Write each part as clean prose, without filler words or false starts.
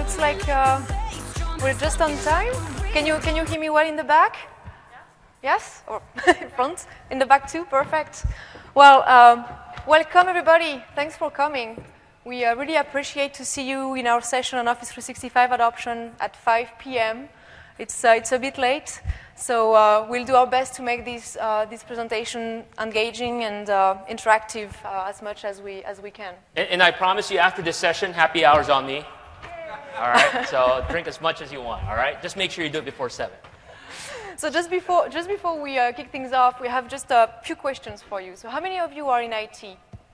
looks like we're just on time. Can you hear me well in the back? Yes? Or in front? In the back too? Perfect. Well, welcome everybody. Thanks for coming. We really appreciate to see you in our session on Office 365 adoption at 5 p.m. It's a bit late, so we'll do our best to make this presentation engaging and interactive as much as we can. And I promise you, after this session, happy hour's on me. All right, so drink as much as you want. All right, just make sure you do it before 7. So just before we kick things off, we have just a few questions for you. So how many of you are in IT?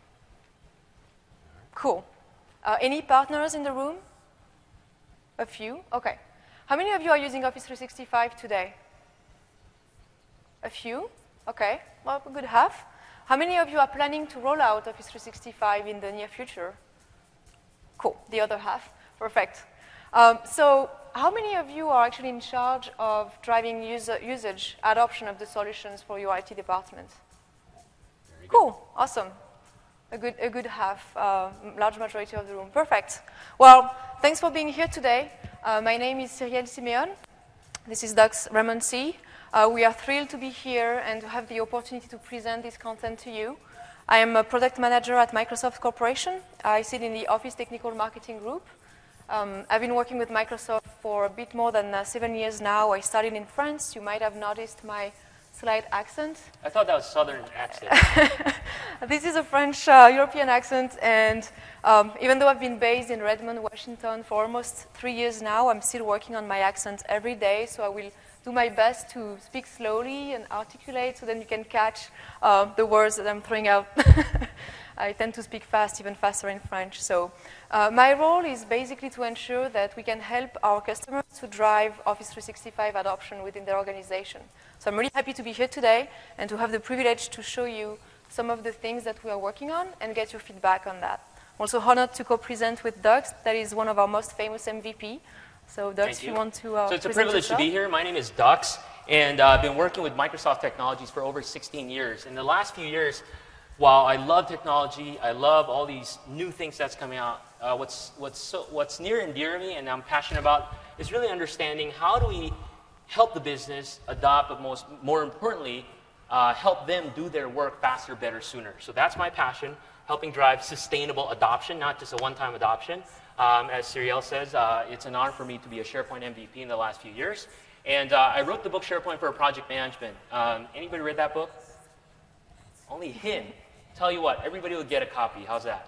Cool. Any partners in the room? A few? Okay. How many of you are using Office 365 today? A few? Okay. Well, a good half. How many of you are planning to roll out Office 365 in the near future? Cool. The other half. Perfect. So how many of you are actually in charge of driving usage, adoption of the solutions for your IT department? Cool. Awesome. A good half, large majority of the room. Perfect. Well, thanks for being here today. My name is Cyrielle Simeon. This is Docs Raymond C. We are thrilled to be here and to have the opportunity to present this content to you. I am a product manager at Microsoft Corporation. I sit in the Office Technical Marketing Group. I've been working with Microsoft for a bit more than 7 years now. I started in France. You might have noticed my slight accent. I thought that was Southern accent. This is a French European accent, and even though I've been based in Redmond, Washington for almost 3 years now, I'm still working on my accent every day, so I will do my best to speak slowly and articulate so then you can catch the words that I'm throwing out. I tend to speak fast, even faster in French. So my role is basically to ensure that we can help our customers to drive Office 365 adoption within their organization. So I'm really happy to be here today and to have the privilege to show you some of the things that we are working on and get your feedback on that. I'm also honored to co-present with Docs. That is one of our most famous MVP. So Docs, if you want to So it's a privilege to be here. My name is Docs, and I've been working with Microsoft Technologies for over 16 years. In the last few years, while I love technology, I love all these new things that's coming out, what's near and dear to me and I'm passionate about is really understanding how do we help the business adopt, but more importantly, help them do their work faster, better, sooner. So that's my passion, helping drive sustainable adoption, not just a one-time adoption. As Cyrielle says, it's an honor for me to be a SharePoint MVP in the last few years. And I wrote the book SharePoint for Project Management. Anybody read that book? Only him. Tell you what, everybody will get a copy. How's that?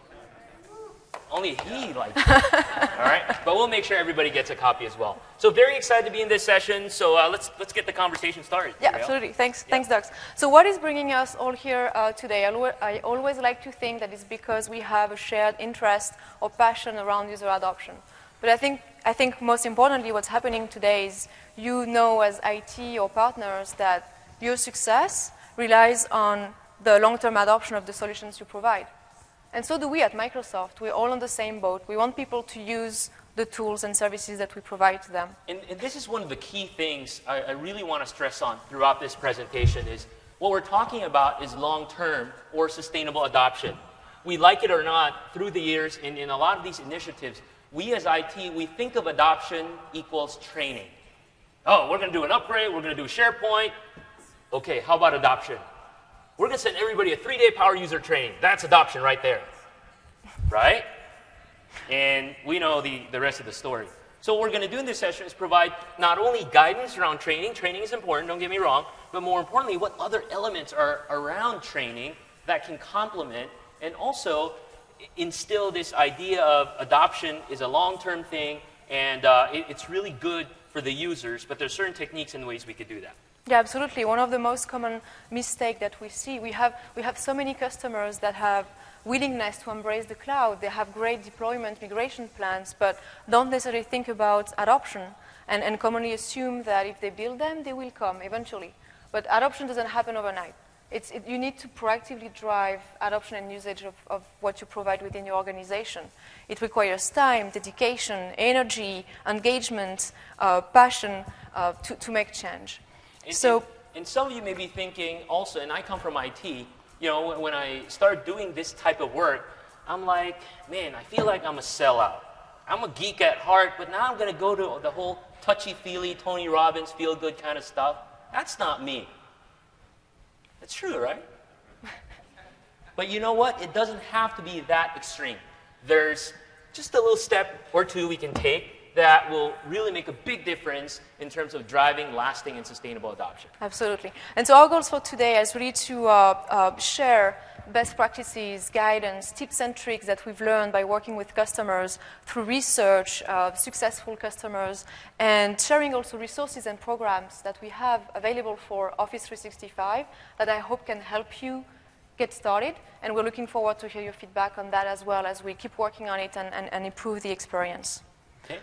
Only he likes it. All right? But we'll make sure everybody gets a copy as well. So very excited to be in this session. So let's get the conversation started. Yeah, absolutely. Thanks, Docs. So what is bringing us all here today? I always like to think that it's because we have a shared interest or passion around user adoption. But I think most importantly what's happening today is you know as IT or partners that your success relies on the long-term adoption of the solutions you provide. And so do we at Microsoft. We're all on the same boat. We want people to use the tools and services that we provide to them. And this is one of the key things I really want to stress on throughout this presentation is what we're talking about is long-term or sustainable adoption. We like it or not, through the years, in a lot of these initiatives, we as IT, we think of adoption equals training. Oh, we're going to do an upgrade. We're going to do SharePoint. Okay, how about adoption? We're going to send everybody a 3-day power user training. That's adoption right there, right? And we know the rest of the story. So what we're going to do in this session is provide not only guidance around training. Training is important, don't get me wrong. But more importantly, what other elements are around training that can complement and also instill this idea of adoption is a long-term thing and it's really good for the users. But there's certain techniques and ways we could do that. Yeah, absolutely. One of the most common mistakes that we see, we have so many customers that have willingness to embrace the cloud. They have great deployment, migration plans, but don't necessarily think about adoption and commonly assume that if they build them, they will come eventually. But adoption doesn't happen overnight. You need to proactively drive adoption and usage of what you provide within your organization. It requires time, dedication, energy, engagement, passion to make change. And some of you may be thinking also, and I come from IT, you know, when I start doing this type of work, I'm like, man, I feel like I'm a sellout. I'm a geek at heart, but now I'm going to go to the whole touchy-feely, Tony Robbins, feel-good kind of stuff. That's not me. It's true, right? But you know what? It doesn't have to be that extreme. There's just a little step or two we can take that will really make a big difference in terms of driving lasting and sustainable adoption. Absolutely. And so our goals for today is really to share best practices, guidance, tips and tricks that we've learned by working with customers through research, successful customers, and sharing also resources and programs that we have available for Office 365 that I hope can help you get started. And we're looking forward to hear your feedback on that as well as we keep working on it and improve the experience. Okay.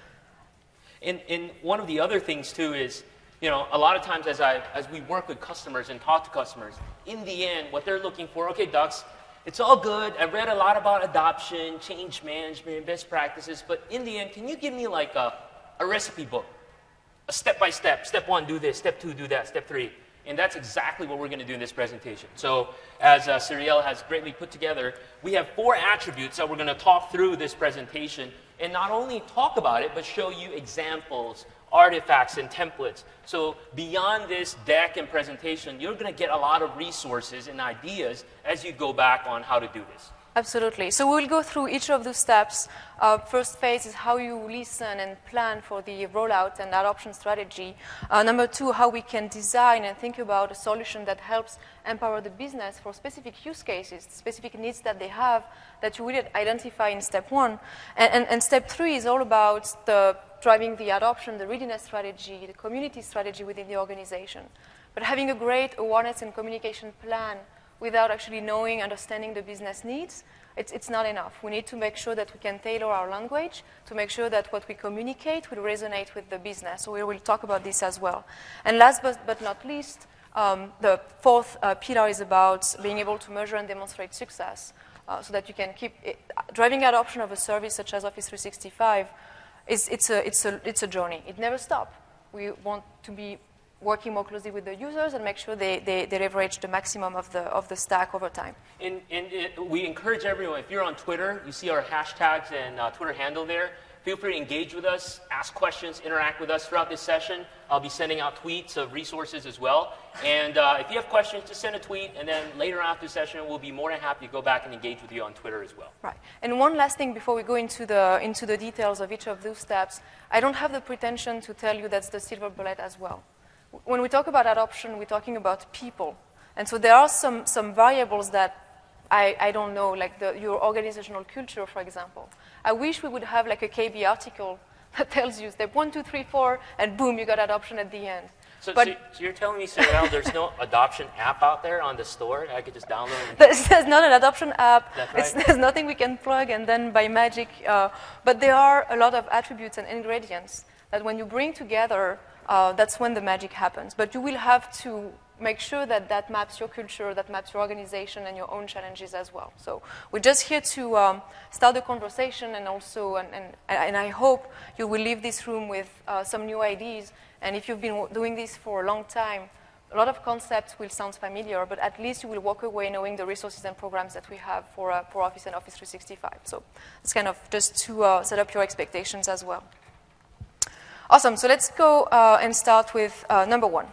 And one of the other things, too, is, you know, a lot of times as we work with customers and talk to customers, in the end, what they're looking for, okay, Dux, it's all good. I've read a lot about adoption, change management, best practices, but in the end, can you give me like a recipe book, a step-by-step, step 1, do this, step 2, do that, step 3. And that's exactly what we're going to do in this presentation. So as Cyrielle has greatly put together, we have 4 attributes that we're going to talk through this presentation and not only talk about it, but show you examples, artifacts, and templates. So beyond this deck and presentation, you're going to get a lot of resources and ideas as you go back on how to do this. Absolutely. So we'll go through each of those steps. First phase is how you listen and plan for the rollout and adoption strategy. Number 2, how we can design and think about a solution that helps empower the business for specific use cases, specific needs that they have that you will identify in step 1. And step 3 is all about the driving the adoption, the readiness strategy, the community strategy within the organization. But having a great awareness and communication plan without actually knowing, understanding the business needs, it's not enough. We need to make sure that we can tailor our language to make sure that what we communicate will resonate with the business. So we will talk about this as well. And last but not least, the 4th pillar is about being able to measure and demonstrate success so that you can keep driving adoption of a service such as Office 365. It's a journey. It never stops. We want to be working more closely with the users and make sure they leverage the maximum of the stack over time. And we encourage everyone, if you're on Twitter, you see our hashtags and Twitter handle there. Feel free to engage with us, ask questions, interact with us throughout this session. I'll be sending out tweets of resources as well. And if you have questions, just send a tweet, and then later after the session, we'll be more than happy to go back and engage with you on Twitter as well. Right. And one last thing before we go into the details of each of those steps, I don't have the pretension to tell you that's the silver bullet as well. When we talk about adoption, we're talking about people. And so there are some variables that I don't know, like your organizational culture, for example. I wish we would have like a KB article that tells you step 1, 2, 3, 4, and boom, you got adoption at the end. So you're telling me, Cyrielle, there's no adoption app out there on the store I could just download? There's not an adoption app. That's right. There's nothing we can plug and then by magic. But there are a lot of attributes and ingredients that when you bring together, that's when the magic happens. But you will have to make sure that maps your culture, that maps your organization and your own challenges as well. So we're just here to start the conversation and also, and I hope you will leave this room with some new ideas. And if you've been doing this for a long time, a lot of concepts will sound familiar, but at least you will walk away knowing the resources and programs that we have for Office and Office 365. So it's kind of just to set up your expectations as well. Awesome. So let's go and start with number 1.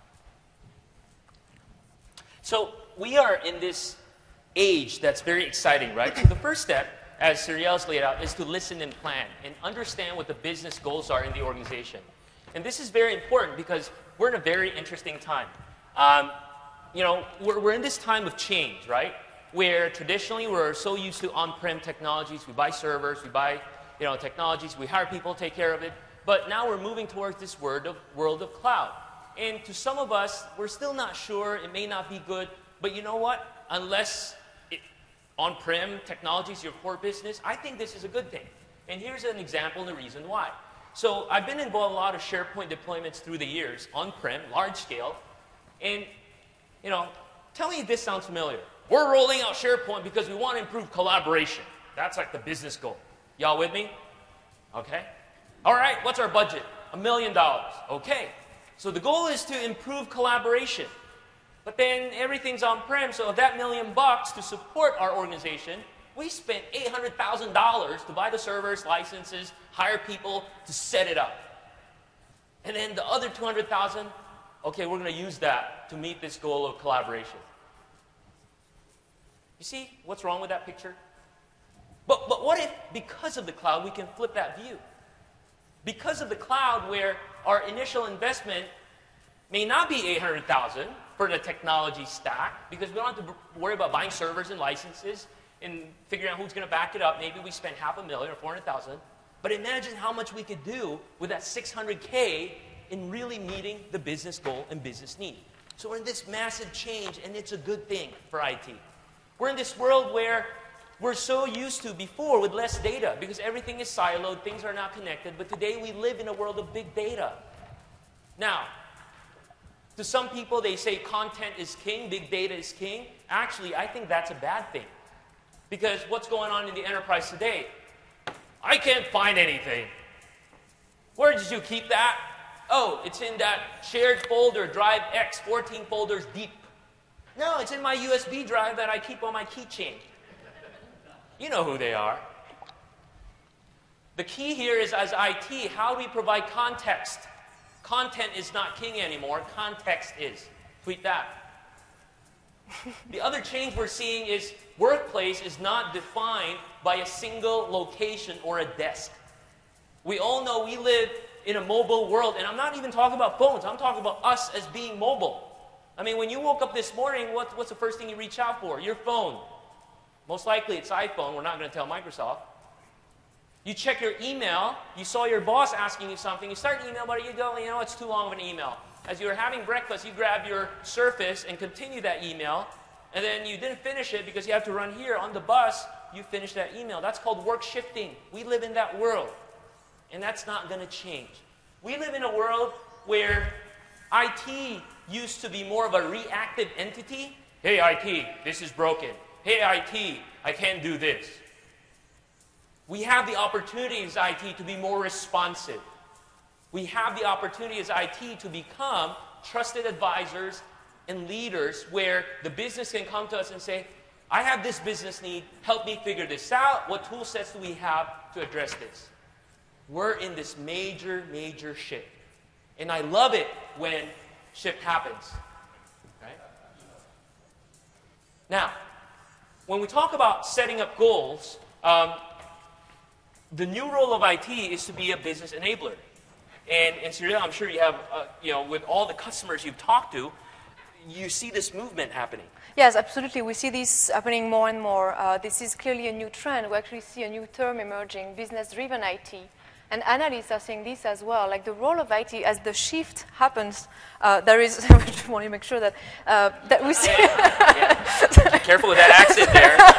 So we are in this age that's very exciting, right? So the first step, as Cyrielle's laid out, is to listen and plan and understand what the business goals are in the organization. And this is very important because we're in a very interesting time. You know, we're in this time of change, right? Where traditionally we're so used to on-prem technologies. We buy servers, we buy technologies, we hire people to take care of it. But now we're moving towards this world of cloud. And to some of us, we're still not sure. It may not be good. But you know what? Unless on-prem technology is your core business, I think this is a good thing. And here's an example and the reason why. So I've been involved in a lot of SharePoint deployments through the years, on-prem, large scale. And, tell me if this sounds familiar. We're rolling out SharePoint because we want to improve collaboration. That's like the business goal. Y'all with me? Okay. All right, what's our budget? $1 million. Okay. So the goal is to improve collaboration. But then everything's on-prem, so that $1 million to support our organization, We spent $800,000 to buy the servers, licenses, hire people to set it up. And then the other $200,000, okay, we're going to use that to meet this goal of collaboration. You see what's wrong with that picture? But what if, because of the cloud, we can flip that view? Because of the cloud, where our initial investment may not be $800,000 for the technology stack, because we don't have to worry about buying servers and licenses and figuring out who's going to back it up. Maybe we spend $500,000 or $400,000. But imagine how much we could do with that $600K in really meeting the business goal and business need. So we're in this massive change, and it's a good thing for IT. We're in this world where we're so used to before with less data, because everything is siloed, things are not connected. But today we live in a world of big data. Now, to some people, they say content is king, big data is king. Actually, I think that's a bad thing. Because what's going on in the enterprise today? I can't find anything. Where did you keep that? Oh, it's in that shared folder, drive X, 14 folders deep. No, it's in my USB drive that I keep on my keychain. You know who they are. The key here is, as IT, how do we provide context? Content is not king anymore. Context is. Tweet that. The other change we're seeing is workplace is not defined by a single location or a desk. We all know we live in a mobile world, and I'm not even talking about phones. I'm talking about us as being mobile. I mean, when you woke up this morning, what's the first thing you reach out for? Your phone. Most likely it's iPhone. We're not going to tell Microsoft. You check your email. You saw your boss asking you something. You start an email, but you go, you know, it's too long of an email. As you were having breakfast, you grab your Surface and continue that email. And then you didn't finish it because you have to run here. On the bus, you finish that email. That's called work shifting. We live in that world. And that's not going to change. We live in a world where IT used to be more of a reactive entity. Hey, IT, this is broken. Hey, IT, I can't do this. We have the opportunity as IT to be more responsive. We have the opportunity as IT to become trusted advisors and leaders, where the business can come to us and say, I have this business need, help me figure this out. What tool sets do we have to address this? We're in this major, major shift. And I love it when shift happens. Right? Now, when we talk about setting up goals, the new role of IT is to be a business enabler. And Cyril, I'm sure you have, with all the customers you've talked to, you see this movement happening. Yes, absolutely. We see this happening more and more. This is clearly a new trend. We actually see a new term emerging, business-driven IT. And analysts are saying this as well. Like the role of IT, as the shift happens, there is, I just want to make sure that, that we see. Yeah. Careful with that accent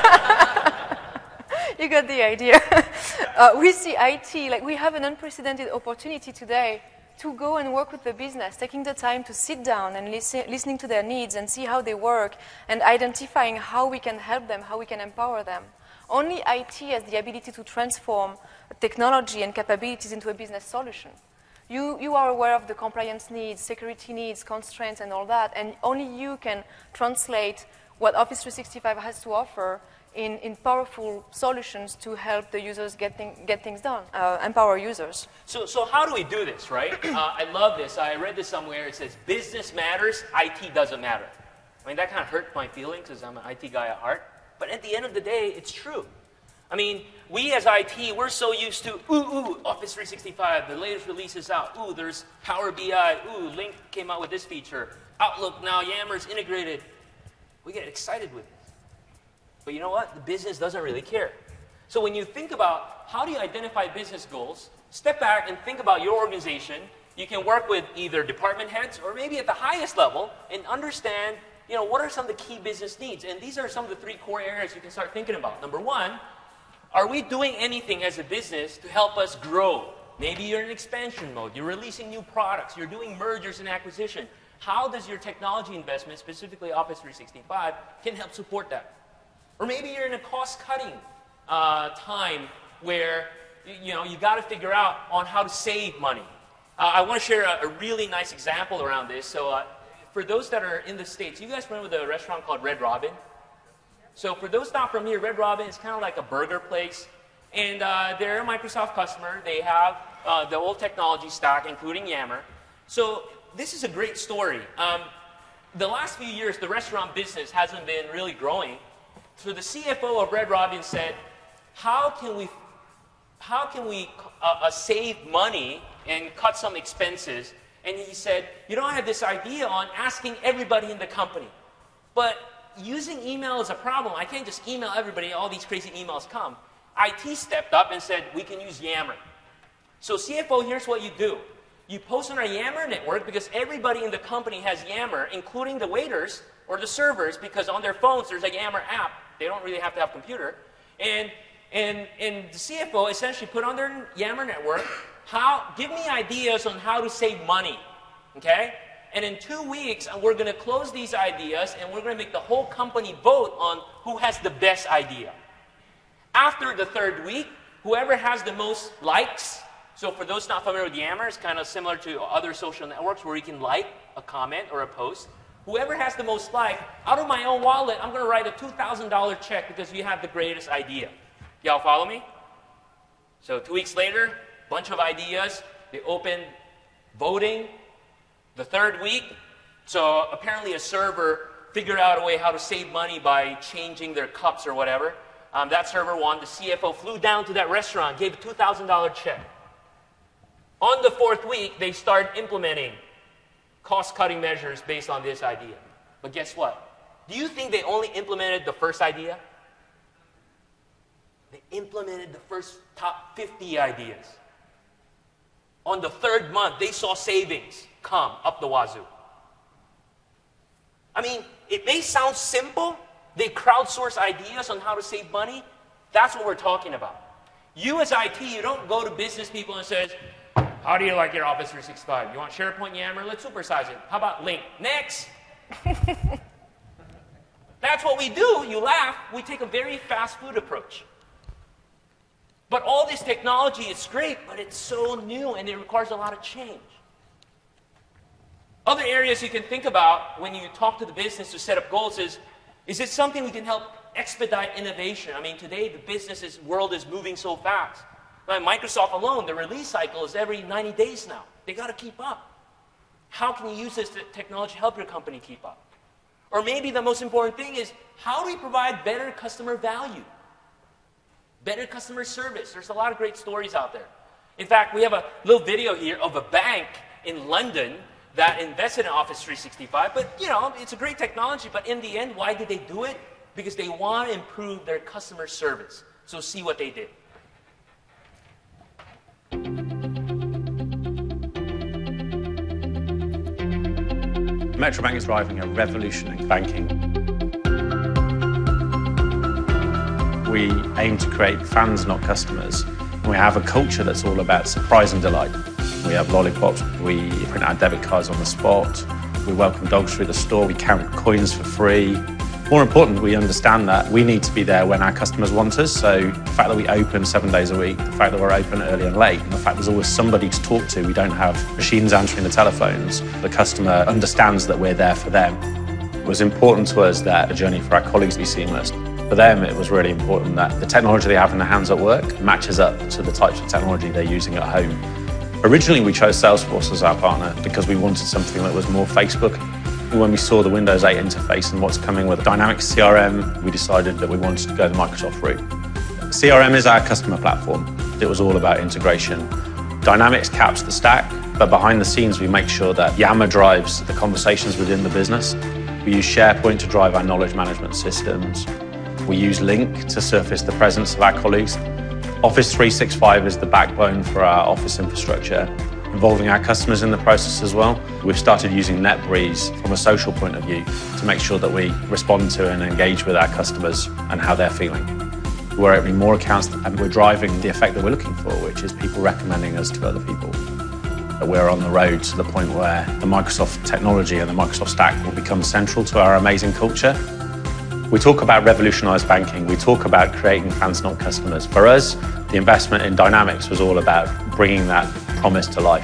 there. You got the idea. We see IT, like we have an unprecedented opportunity today to go and work with the business, taking the time to sit down and listening to their needs and see how they work and identifying how we can help them, how we can empower them. Only IT has the ability to transform technology and capabilities into a business solution. You are aware of the compliance needs, security needs, constraints, and all that, and only you can translate what Office 365 has to offer in powerful solutions to help the users get things done, empower users. So how do we do this, right? I love this. I read this somewhere. It says, business matters, IT doesn't matter. I mean, that kind of hurt my feelings because I'm an IT guy at heart. But at the end of the day, it's true. I mean, we as IT, we're so used to, Office 365, the latest release is out. There's Power BI. Lync came out with this feature. Outlook now, Yammer's integrated. We get excited with it. But you know what? The business doesn't really care. So when you think about how do you identify business goals, step back and think about your organization. You can work with either department heads or maybe at the highest level and understand, what are some of the key business needs? And these are some of the 3 core areas you can start thinking about. Number 1, are we doing anything as a business to help us grow? Maybe you're in expansion mode. You're releasing new products. You're doing mergers and acquisition. How does your technology investment, specifically Office 365, can help support that? Or maybe you're in a cost-cutting time where you got to figure out on how to save money. I want to share a really nice example around this. So for those that are in the States, you guys remember the restaurant called Red Robin? So for those not from here, Red Robin is kind of like a burger place. And they're a Microsoft customer. They have the whole technology stack, including Yammer. So this is a great story. The last few years, the restaurant business hasn't been really growing. So the CFO of Red Robin said, how can we save money and cut some expenses? And he said, I have this idea on asking everybody in the company. But using email is a problem. I can't just email everybody, all these crazy emails come. IT stepped up and said, we can use Yammer. So CFO, here's what you do. You post on our Yammer network because everybody in the company has Yammer, including the waiters or the servers, because on their phones there's a Yammer app. They don't really have to have a computer. And the CFO essentially put on their Yammer network, give me ideas on how to save money, okay? And in 2 weeks, we're going to close these ideas, and we're going to make the whole company vote on who has the best idea. After the 3rd week, whoever has the most likes, so for those not familiar with Yammer, it's kind of similar to other social networks where you can like a comment or a post. Whoever has the most like, out of my own wallet, I'm going to write a $2,000 check because you have the greatest idea. Y'all follow me? So 2 weeks later, bunch of ideas. They opened voting. The 3rd week, so apparently a server figured out a way how to save money by changing their cups or whatever. That server won. The CFO flew down to that restaurant, gave a $2,000 check. On the 4th week, they started implementing cost-cutting measures based on this idea. But guess what? Do you think they only implemented the first idea? They implemented the first top 50 ideas. On the 3rd month, they saw savings come up the wazoo. I mean, it may sound simple. They crowdsource ideas on how to save money. That's what we're talking about. You as IT, you don't go to business people and say, how do you like your Office 365? You want SharePoint, Yammer? Let's supersize it. How about Link? Next. That's what we do. You laugh. We take a very fast food approach. But all this technology is great, but it's so new and it requires a lot of change. Other areas you can think about when you talk to the business to set up goals is it something we can help expedite innovation? I mean, today the world is moving so fast. Like Microsoft alone, the release cycle is every 90 days now. They got to keep up. How can you use this technology to help your company keep up? Or maybe the most important thing is, how do we provide better customer value? Better customer service. There's a lot of great stories out there. In fact, we have a little video here of a bank in London that invested in Office 365. But, it's a great technology. But in the end, why did they do it? Because they want to improve their customer service. So see what they did. Metro Bank is driving a revolution in banking. We aim to create fans, not customers. We have a culture that's all about surprise and delight. We have lollipops, we print out debit cards on the spot, we welcome dogs through the store, we count coins for free. More important, we understand that we need to be there when our customers want us. So the fact that we open 7 days a week, the fact that we're open early and late, and the fact there's always somebody to talk to, we don't have machines answering the telephones. The customer understands that we're there for them. It was important to us that the journey for our colleagues be seamless. For them, it was really important that the technology they have in their hands at work matches up to the types of technology they're using at home. Originally, we chose Salesforce as our partner because we wanted something that was more Facebook. When we saw the Windows 8 interface and what's coming with Dynamics CRM, we decided that we wanted to go the Microsoft route. CRM is our customer platform. It was all about integration. Dynamics caps the stack, but behind the scenes, we make sure that Yammer drives the conversations within the business. We use SharePoint to drive our knowledge management systems. We use Link to surface the presence of our colleagues. Office 365 is the backbone for our office infrastructure, involving our customers in the process as well. We've started using NetBreeze from a social point of view to make sure that we respond to and engage with our customers and how they're feeling. We're opening more accounts and we're driving the effect that we're looking for, which is people recommending us to other people. We're on the road to the point where the Microsoft technology and the Microsoft stack will become central to our amazing culture. We talk about revolutionized banking. We talk about creating fans, not customers. For us, the investment in Dynamics was all about bringing that promise to life.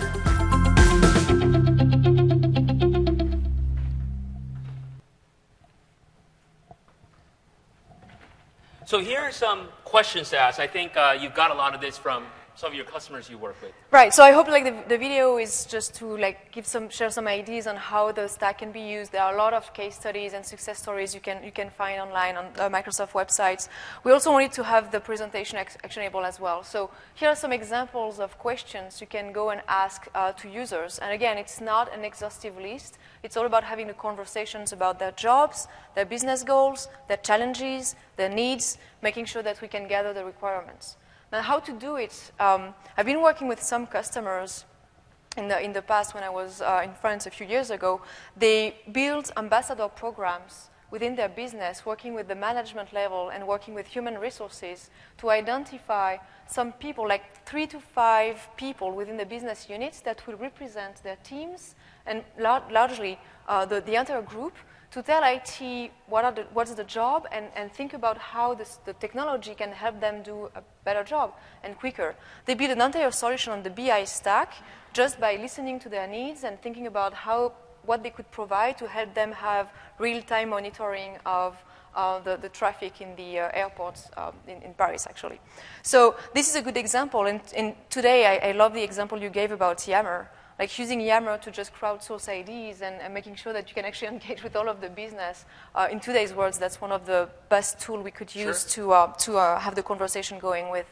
So here are some questions to ask. I think you've got a lot of this from some of your customers you work with. Right. So I hope the video is just to share some ideas on how the stack can be used. There are a lot of case studies and success stories you can find online on Microsoft websites. We also wanted to have the presentation actionable as well. So here are some examples of questions you can go and ask to users. And again, it's not an exhaustive list. It's all about having the conversations about their jobs, their business goals, their challenges, their needs, making sure that we can gather the requirements. Now, how to do it? I've been working with some customers in the past when I was in France a few years ago. They built ambassador programs within their business, working with the management level and working with human resources to identify some people, like 3 to 5 people within the business units that will represent their teams and largely the entire group, to tell IT what's the job and think about how the technology can help them do a better job and quicker. They build an entire solution on the BI stack just by listening to their needs and thinking about what they could provide to help them have real-time monitoring of the traffic in the airports in Paris, actually. So this is a good example. And today, I love the example you gave about Yammer. Like using Yammer to just crowdsource IDs and making sure that you can actually engage with all of the business. In today's world, that's one of the best tools we could use to have the conversation going with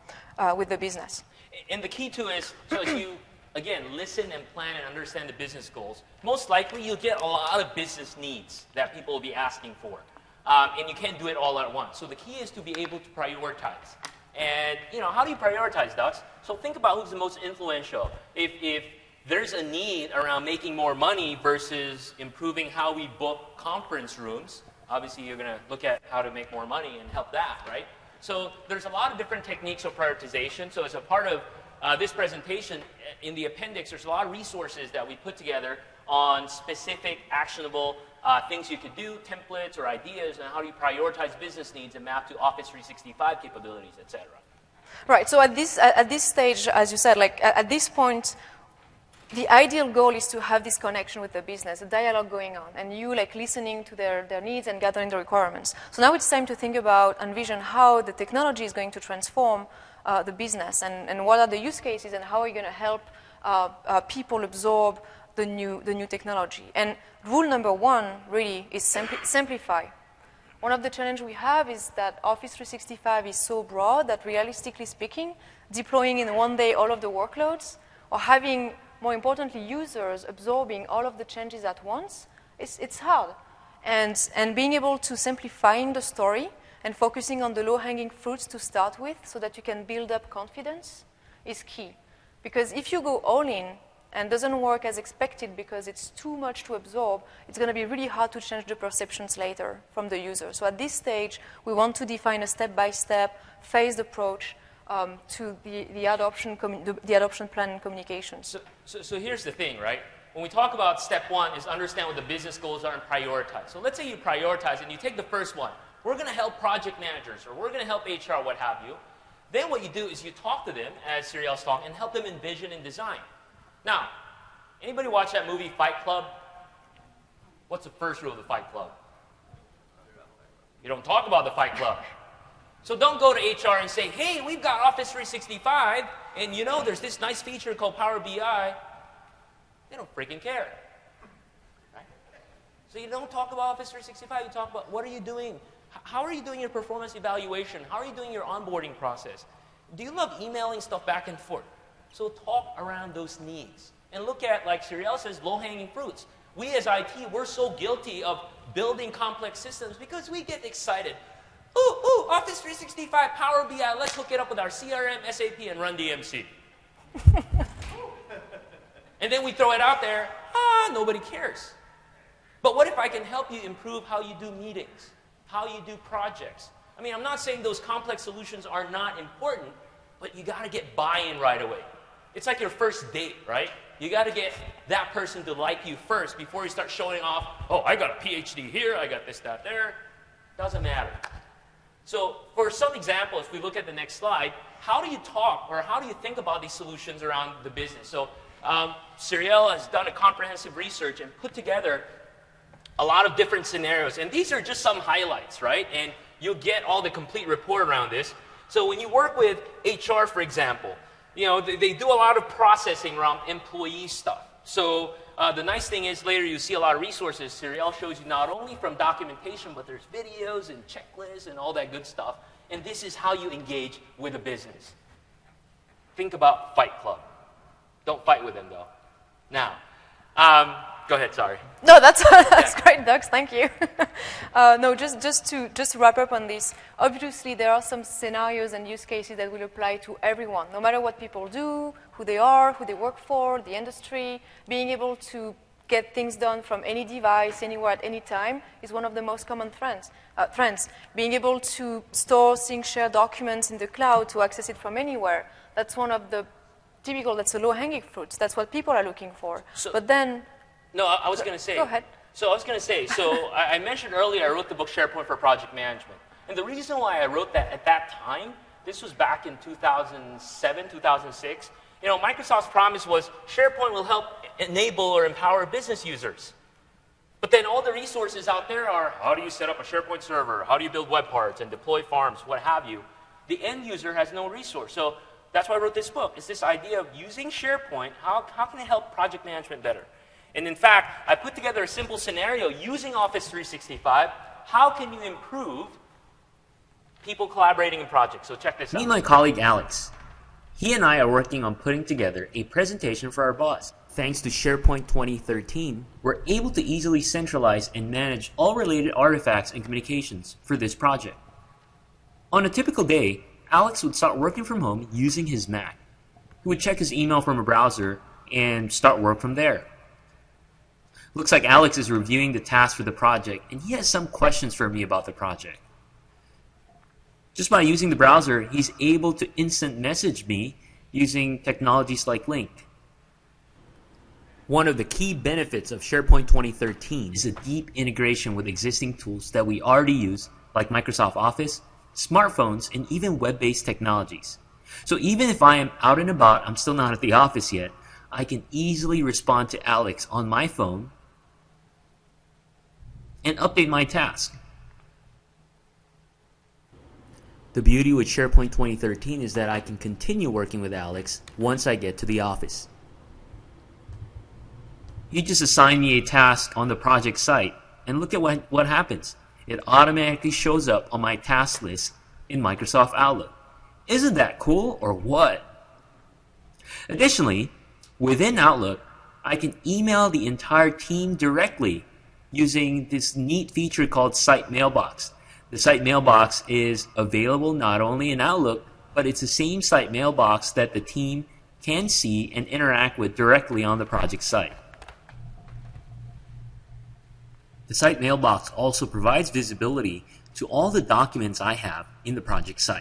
the business. And the key to it is, so if you, again, listen and plan and understand the business goals, most likely you'll get a lot of business needs that people will be asking for. And you can't do it all at once. So the key is to be able to prioritize. And, how do you prioritize, Dux? So think about who's the most influential. If there's a need around making more money versus improving how we book conference rooms, obviously you're going to look at how to make more money and help that, right? So there's a lot of different techniques of prioritization. So as a part of this presentation, in the appendix, there's a lot of resources that we put together on specific actionable things you could do, templates or ideas, and how do you prioritize business needs and map to Office 365 capabilities, et cetera. Right. So at this stage, as you said, at this point, the ideal goal is to have this connection with the business, a dialogue going on, and you listening to their needs and gathering the requirements. So now it's time to think about, envision how the technology is going to transform the business and what are the use cases and how are you going to help people absorb the new technology. And rule number 1 really is simplify. One of the challenges we have is that Office 365 is so broad that realistically speaking, deploying in one day all of the workloads or having, more importantly, users absorbing all of the changes at once, it's hard. And being able to simplifying the story and focusing on the low-hanging fruits to start with so that you can build up confidence is key. Because if you go all in and doesn't work as expected because it's too much to absorb, it's going to be really hard to change the perceptions later from the user. So at this stage, we want to define a step-by-step, phased approach to the adoption plan and communications. So here's the thing, right? When we talk about step 1 is understand what the business goals are and prioritize. So let's say you prioritize and you take the first one. We're going to help project managers or we're going to help HR, what have you. Then what you do is you talk to them, as Cyriel's talking, and help them envision and design. Now, anybody watch that movie Fight Club? What's the first rule of the Fight Club? You don't talk about the Fight Club. So don't go to HR and say, hey, we've got Office 365, and there's this nice feature called Power BI. They don't freaking care. Right? So you don't talk about Office 365, you talk about what are you doing? How are you doing your performance evaluation? How are you doing your onboarding process? Do you love emailing stuff back and forth? So talk around those needs. And look at, like Cyriel says, low-hanging fruits. We as IT, we're so guilty of building complex systems because we get excited. Ooh, Office 365, Power BI, let's hook it up with our CRM, SAP, and run DMC. And then we throw it out there, nobody cares. But what if I can help you improve how you do meetings, how you do projects? I mean, I'm not saying those complex solutions are not important, but you got to get buy-in right away. It's like your first date, right? You got to get that person to like you first before you start showing off, oh, I got a PhD here, I got this, that, there. Doesn't matter. So for some examples, if we look at the next slide, how do you talk or how do you think about these solutions around the business? So Cyriel has done a comprehensive research and put together a lot of different scenarios. And these are just some highlights, right? And you'll get all the complete report around this. So when you work with HR, for example, they do a lot of processing around employee stuff. So the nice thing is later you see a lot of resources. Serial shows you not only from documentation, but there's videos and checklists and all that good stuff. And this is how you engage with a business. Think about Fight Club. Don't fight with them, though. Now, go ahead, sorry. No, that's great, Dux. Thank you. No, just to wrap up on this. Obviously, there are some scenarios and use cases that will apply to everyone, no matter what people do, who they are, who they work for, the industry. Being able to get things done from any device, anywhere, at any time is one of the most common trends. Being able to store, sync, share documents in the cloud to access it from anywhere, that's one of the typical, that's the low-hanging fruits. That's what people are looking for. So, but then... No, I was going to say... Go ahead. So I was going to say, I mentioned earlier I wrote the book SharePoint for Project Management. And the reason why I wrote that at that time, this was back in 2007, 2006, Microsoft's promise was SharePoint will help enable or empower business users. But then all the resources out there are, how do you set up a SharePoint server? How do you build web parts and deploy farms, what have you? The end user has no resource. So that's why I wrote this book. It's this idea of using SharePoint, how can it help project management better? And in fact, I put together a simple scenario using Office 365. How can you improve people collaborating in projects? So check this out. Meet my colleague Alex. He and I are working on putting together a presentation for our boss. Thanks to SharePoint 2013, we're able to easily centralize and manage all related artifacts and communications for this project. On a typical day, Alex would start working from home using his Mac. He would check his email from a browser and start work from there. Looks like Alex is reviewing the tasks for the project, and he has some questions for me about the project. Just by using the browser, he's able to instant message me using technologies like Link. One of the key benefits of SharePoint 2013 is a deep integration with existing tools that we already use, like Microsoft Office, smartphones, and even web-based technologies. So even if I am out and about, I'm still not at the office yet, I can easily respond to Alex on my phone and update my task. The beauty with SharePoint 2013 is that I can continue working with Alex once I get to the office. You just assign me a task on the project site, and look at what happens. It automatically shows up on my task list in Microsoft Outlook. Isn't that cool, or what? Additionally, within Outlook, I can email the entire team directly using this neat feature called Site Mailbox. The Site Mailbox is available not only in Outlook, but it's the same Site Mailbox that the team can see and interact with directly on the project site. The Site Mailbox also provides visibility to all the documents I have in the project site.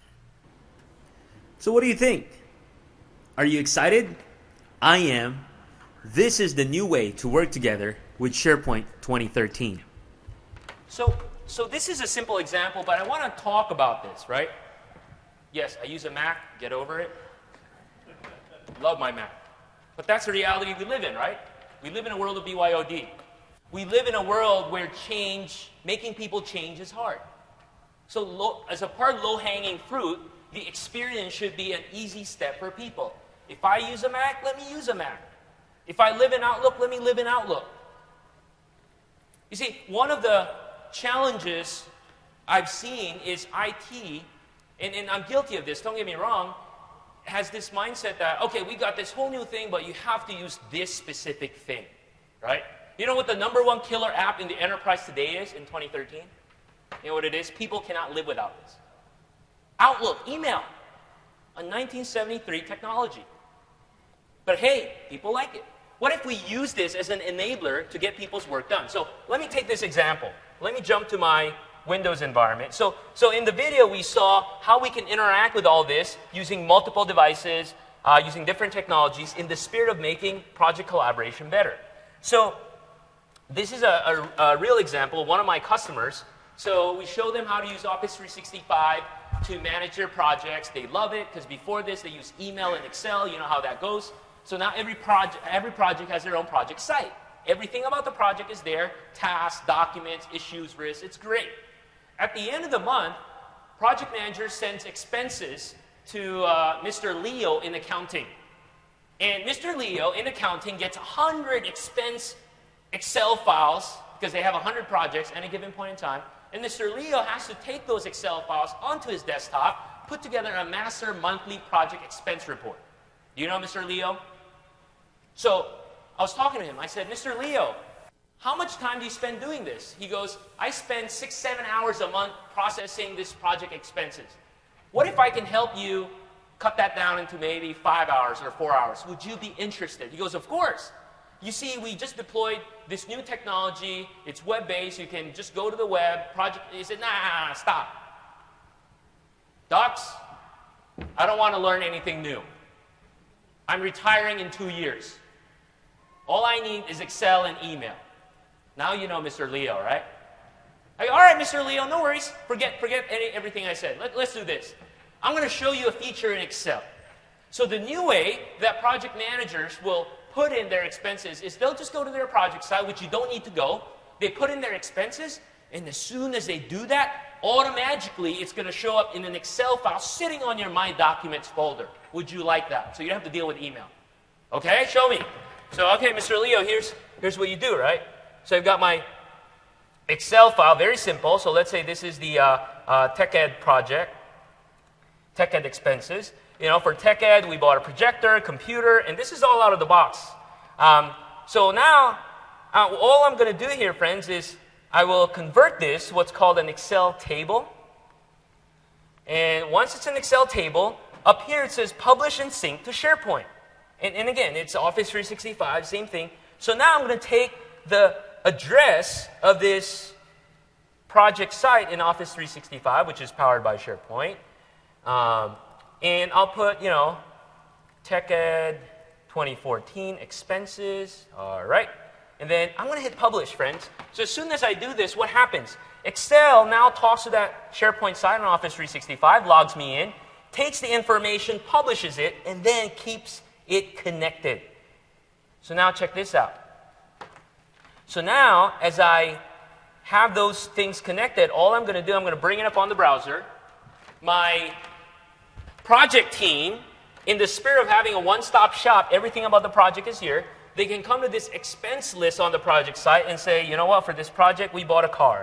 So what do you think? Are you excited? I am. This is the new way to work together with SharePoint 2013. So this is a simple example, but I want to talk about this, right? Yes, I use a Mac, get over it. Love my Mac. But that's the reality we live in, right? We live in a world of BYOD. We live in a world where making people change is hard. So as a part of low-hanging fruit, the experience should be an easy step for people. If I use a Mac, let me use a Mac. If I live in Outlook, let me live in Outlook. You see, one of the challenges I've seen is IT, and I'm guilty of this, don't get me wrong, has this mindset that, okay, we got this whole new thing, but you have to use this specific thing, right? You know what the #1 killer app in the enterprise today is in 2013? You know what it is? People cannot live without this. Outlook, email, a 1973 technology. But hey, people like it. What if we use this as an enabler to get people's work done? So let me take this example. Let me jump to my Windows environment. So in the video, we saw how we can interact with all this using multiple devices, using different technologies in the spirit of making project collaboration better. So this is a real example, one of my customers. So we show them how to use Office 365 to manage their projects. They love it because before this, they use email and Excel. You know how that goes. So now every project has their own project site. Everything about the project is there, tasks, documents, issues, risks. It's great. At the end of the month, project manager sends expenses to Mr. Leo in accounting. And Mr. Leo in accounting gets 100 expense Excel files because they have 100 projects at a given point in time. And Mr. Leo has to take those Excel files onto his desktop, put together a master monthly project expense report. Do you know Mr. Leo? So I was talking to him. I said, Mr. Leo, how much time do you spend doing this? He goes, I spend 6-7 hours a month processing this project expenses. What if I can help you cut that down into maybe 5 hours or 4 hours? Would you be interested? He goes, of course. You see, we just deployed this new technology. It's web-based. You can just go to the web. He said, nah, stop. Docs, I don't want to learn anything new. I'm retiring in 2 years. All I need is Excel and email. Now you know Mr. Leo, right? I go, all right, Mr. Leo, no worries. Forget everything I said. Let's do this. I'm going to show you a feature in Excel. So the new way that project managers will put in their expenses is they'll just go to their project site, which you don't need to go. They put in their expenses, and as soon as they do that, automatically it's going to show up in an Excel file sitting on your My Documents folder. Would you like that? So you don't have to deal with email. Okay, show me. So, okay, Mr. Leo, here's what you do, right? So I've got my Excel file, very simple. So let's say this is the TechEd project, TechEd expenses. You know, for TechEd, we bought a projector, computer, and this is all out of the box. So now, all I'm going to do here, friends, is I will convert this, what's called an Excel table. And once it's an Excel table, up here it says publish and sync to SharePoint. And again, it's Office 365, same thing. So now I'm going to take the address of this project site in Office 365, which is powered by SharePoint. And I'll put, you know, TechEd 2014 expenses. All right. And then I'm going to hit publish, friends. So as soon as I do this, what happens? Excel now talks to that SharePoint site on Office 365, logs me in, takes the information, publishes it, and then keeps it connected. So now check this out. So now, as I have those things connected, all I'm going to do, I'm going to bring it up on the browser. My project team, in the spirit of having a one-stop shop, everything about the project is here. They can come to this expense list on the project site and say, you know what, for this project, we bought a car.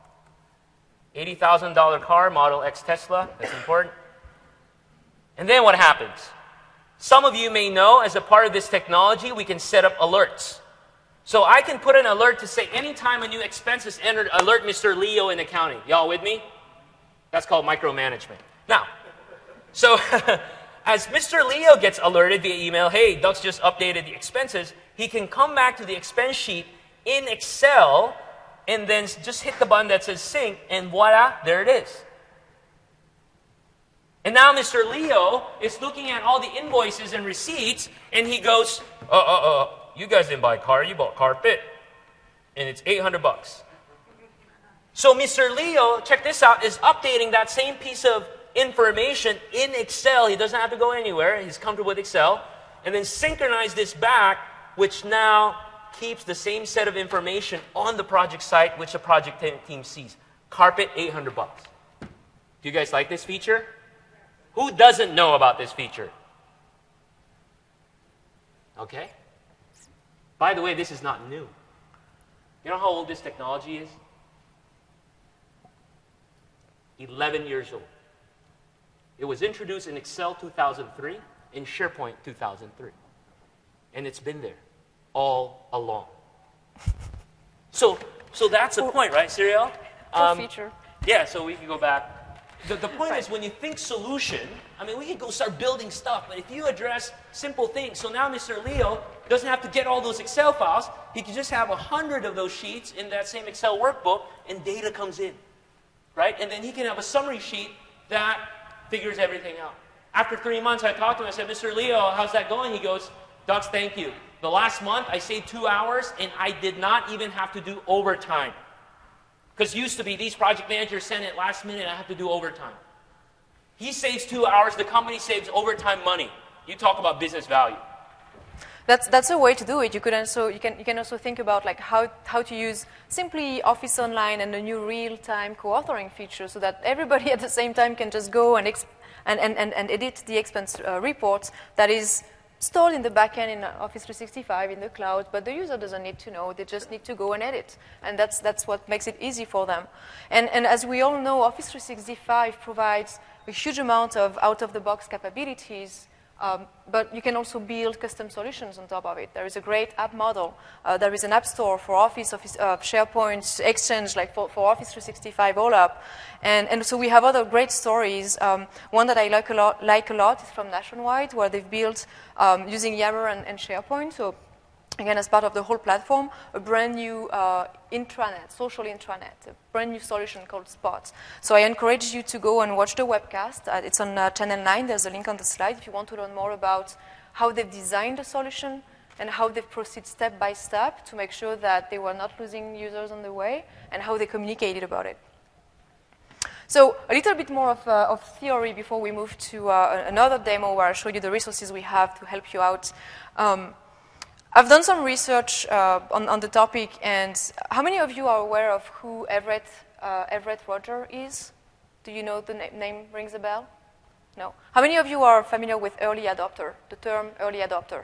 $80,000 car, Model X Tesla. That's important. And then what happens? Some of you may know, as a part of this technology, we can set up alerts. So I can put an alert to say, anytime a new expense is entered, alert Mr. Leo in accounting. Y'all with me? That's called micromanagement. Now, so as Mr. Leo gets alerted via email, hey, Ducks just updated the expenses, he can come back to the expense sheet in Excel and then just hit the button that says sync, and voila, there it is. And now Mr. Leo is looking at all the invoices and receipts, and he goes, you guys didn't buy a car, you bought carpet, and it's $800. So Mr. Leo, check this out, is updating that same piece of information in Excel. He doesn't have to go anywhere. He's comfortable with Excel. And then synchronize this back, which now keeps the same set of information on the project site, which the project team sees. Carpet, $800. Do you guys like this feature? Who doesn't know about this feature? Okay. By the way, this is not new. You know how old this technology is? 11 years old. It was introduced in Excel 2003, in SharePoint 2003. And it's been there all along. So that's the point, right, Serial? Feature. Yeah, so we can go back. The point is, when you think solution, I mean, we can go start building stuff, but if you address simple things, so now Mr. Leo doesn't have to get all those Excel files. He can just have 100 of those sheets in that same Excel workbook, and data comes in, right? And then he can have a summary sheet that figures everything out. After 3 months, I talked to him. I said, Mr. Leo, how's that going? He goes, Ducks, thank you. The last month, I saved 2 hours, and I did not even have to do overtime. Because used to be, these project managers send it last minute, I have to do overtime. He saves 2 hours, the company saves overtime money. You talk about business value. that's a way to do it. You can also think about like how to use simply Office Online and the new real-time co-authoring feature, so that everybody at the same time can just go and edit the expense report that is stored in the backend in Office 365 in the cloud, but the user doesn't need to know. They just need to go and edit, and that's what makes it easy for them. And as we all know, Office 365 provides a huge amount of out-of-the-box capabilities, but you can also build custom solutions on top of it. There is a great app model. There is an app store for Office SharePoint, Exchange, like for Office 365 all up. And so we have other great stories. One that I like a lot is from Nationwide, where they've built, using Yammer and SharePoint, so again, as part of the whole platform, a brand new intranet, social intranet, a brand new solution called Spot. So I encourage you to go and watch the webcast. It's on Channel 9. There's a link on the slide if you want to learn more about how they've designed the solution and how they've proceeded step by step to make sure that they were not losing users on the way, and how they communicated about it. So a little bit more of theory before we move to another demo where I'll show you the resources we have to help you out. I've done some research on the topic, and how many of you are aware of who Everett Roger is? Do you know the name rings a bell? No. How many of you are familiar with early adopter, the term early adopter?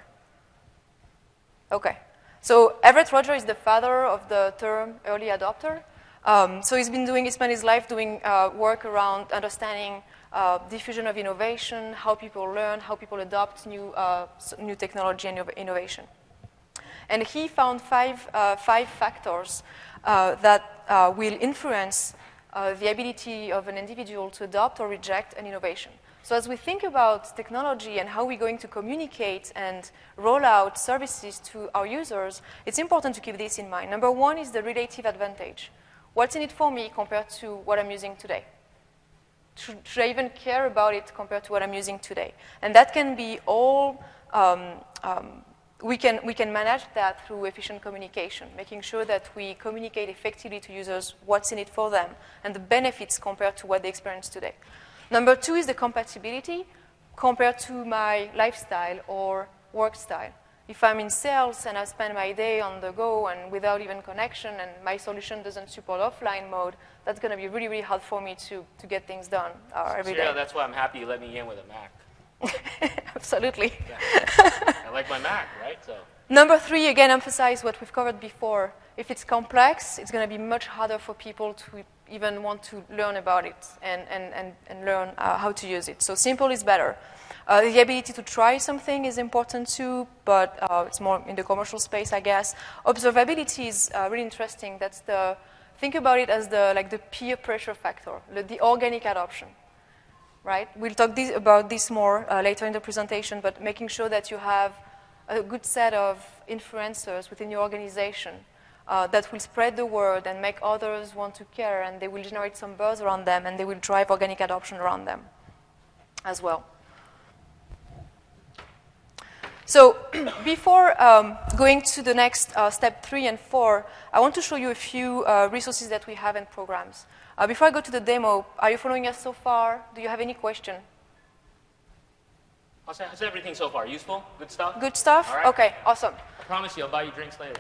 Okay. So Everett Roger is the father of the term early adopter. So he spent his life doing work around understanding diffusion of innovation, how people learn, how people adopt new technology and innovation. And he found five factors that will influence the ability of an individual to adopt or reject an innovation. So as we think about technology and how we're going to communicate and roll out services to our users, it's important to keep this in mind. Number one is the relative advantage. What's in it for me compared to what I'm using today? Should I even care about it compared to what I'm using today? And that can be all, we can manage that through efficient communication, making sure that we communicate effectively to users what's in it for them and the benefits compared to what they experience today. Number two is the compatibility compared to my lifestyle or work style. If I'm in sales and I spend my day on the go and without even connection, and my solution doesn't support offline mode, that's going to be really, really hard for me to get things done every day. Yeah, that's why I'm happy you let me in with a Mac. Absolutely. Yeah. I like my Mac, right? So. Number three, again, emphasize what we've covered before. If it's complex, it's going to be much harder for people to even want to learn about it and learn how to use it. So simple is better. The ability to try something is important too, but it's more in the commercial space, I guess. Observability is really interesting. Think about it as the peer pressure factor, the organic adoption, right? We'll talk about this more later in the presentation, but making sure that you have a good set of influencers within your organization that will spread the word and make others want to care, and they will generate some buzz around them, and they will drive organic adoption around them as well. So before going to the next step 3 and 4, I want to show you a few resources that we have in programs. Before I go to the demo, are you following us so far? Do you have any question? How's everything so far? Useful? Good stuff? Good stuff? All right. Okay, awesome. I promise you I'll buy you drinks later.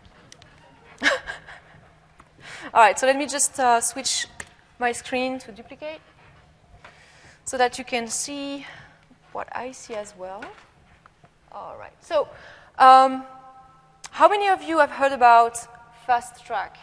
All right, so let me just switch my screen to duplicate so that you can see what I see as well. All right. So, how many of you have heard about Fast Track?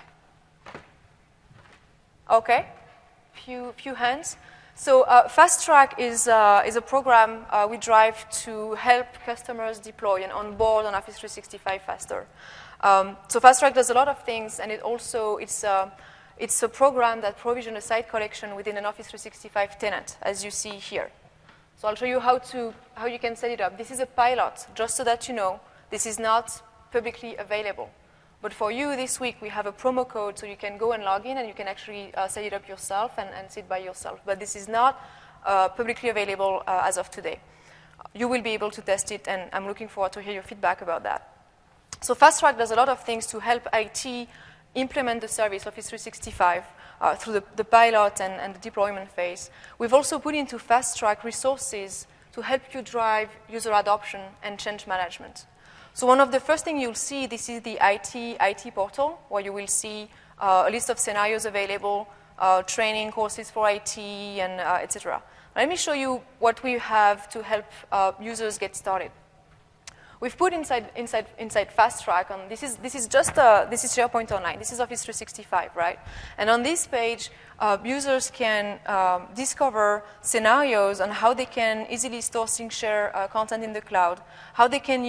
Okay, few hands. So, Fast Track is a program we drive to help customers deploy and onboard on Office 365 faster. So, Fast Track does a lot of things, and it's a program that provisions a site collection within an Office 365 tenant, as you see here. So I'll show you how you can set it up. This is a pilot, just so that you know. This is not publicly available. But for you this week, we have a promo code, so you can go and log in, and you can actually set it up yourself and sit by yourself. But this is not publicly available as of today. You will be able to test it, and I'm looking forward to hear your feedback about that. So Fast Track does a lot of things to help IT implement the service Office 365 through the pilot and the deployment phase. We've also put into Fast Track resources to help you drive user adoption and change management. So one of the first things you'll see, this is the IT portal, where you will see a list of scenarios available, training courses for IT, and etc. Let me show you what we have to help users get started. We've put inside Fast Track, and this is SharePoint Online. This is Office 365, right? And on this page, users can discover scenarios on how they can easily store, sync, share content in the cloud, how they can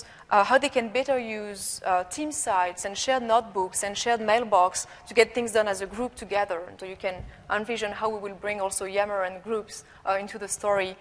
better use team sites and shared notebooks and shared mailbox to get things done as a group together. And so you can envision how we will bring also Yammer and groups into the story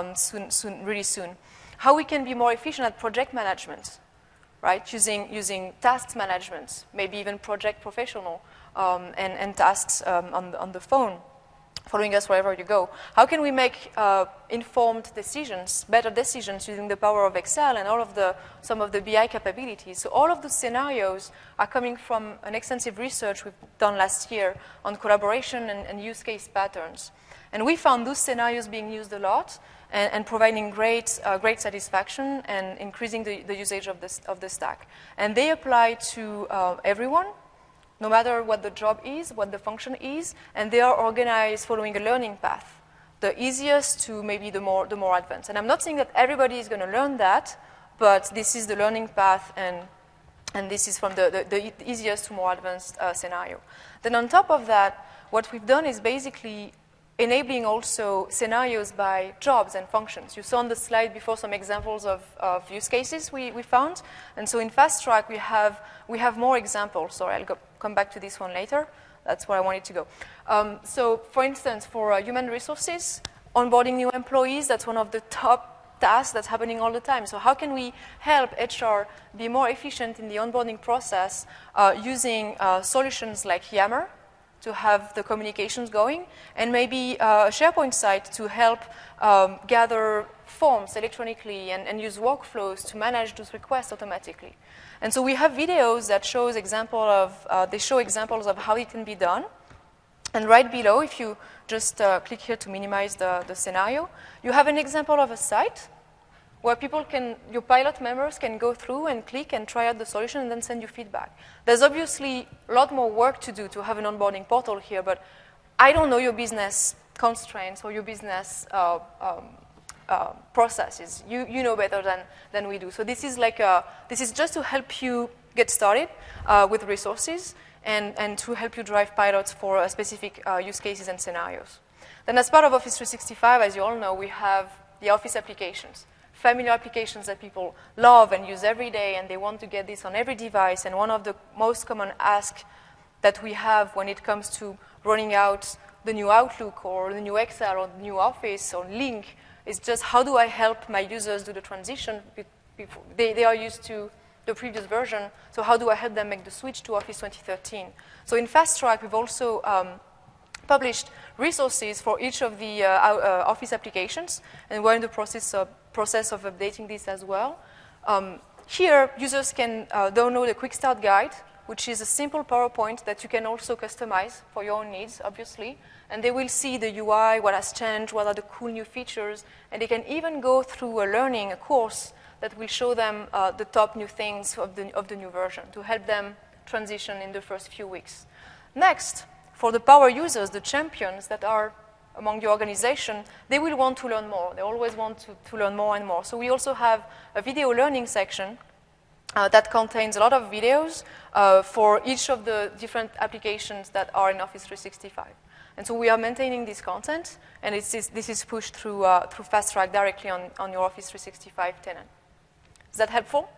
really soon. How we can be more efficient at project management, right? Using task management, maybe even project professional and tasks on the phone, following us wherever you go. How can we make informed decisions, better decisions using the power of Excel and some of the BI capabilities? So all of the scenarios are coming from an extensive research we've done last year on collaboration and use case patterns. And we found those scenarios being used a lot and providing great satisfaction and increasing the usage of the stack. And they apply to everyone, no matter what the job is, what the function is, and they are organized following a learning path, the easiest to maybe the more advanced. And I'm not saying that everybody is going to learn that, but this is the learning path, and this is from the easiest to more advanced scenario. Then on top of that, what we've done is basically enabling also scenarios by jobs and functions. You saw on the slide before some examples of use cases we found. And so in Fast Track, we have more examples. Sorry, I'll come back to this one later. That's where I wanted to go. So for instance, for human resources, onboarding new employees, that's one of the top tasks that's happening all the time. So how can we help HR be more efficient in the onboarding process using solutions like Yammer to have the communications going, and maybe a SharePoint site to help gather forms electronically and use workflows to manage those requests automatically. And so we have videos that show examples of how it can be done. And right below, if you just click here to minimize the scenario, you have an example of a site where your pilot members can go through and click and try out the solution and then send you feedback. There's obviously a lot more work to do to have an onboarding portal here, but I don't know your business constraints or your business processes. You know better than we do. So this is just to help you get started with resources and to help you drive pilots for specific use cases and scenarios. Then as part of Office 365, as you all know, we have the Office applications. Familiar applications that people love and use every day, and they want to get this on every device. And one of the most common asks that we have when it comes to rolling out the new Outlook or the new Excel or the new Office or Link is just how do I help my users do the transition? They are used to the previous version, so how do I help them make the switch to Office 2013? So in Fast Track, we've also published resources for each of the Office applications, and we're in the process of updating this as well. Here, users can download a quick start guide, which is a simple PowerPoint that you can also customize for your own needs, obviously. And they will see the UI, what has changed, what are the cool new features, and they can even go through a course that will show them the top new things of the new version to help them transition in the first few weeks. Next, for the power users, the champions that are among your organization, they will want to learn more. They always want to learn more and more. So we also have a video learning section that contains a lot of videos for each of the different applications that are in Office 365. And so we are maintaining this content, and this is pushed through Fast Track directly on your Office 365 tenant. Is that helpful?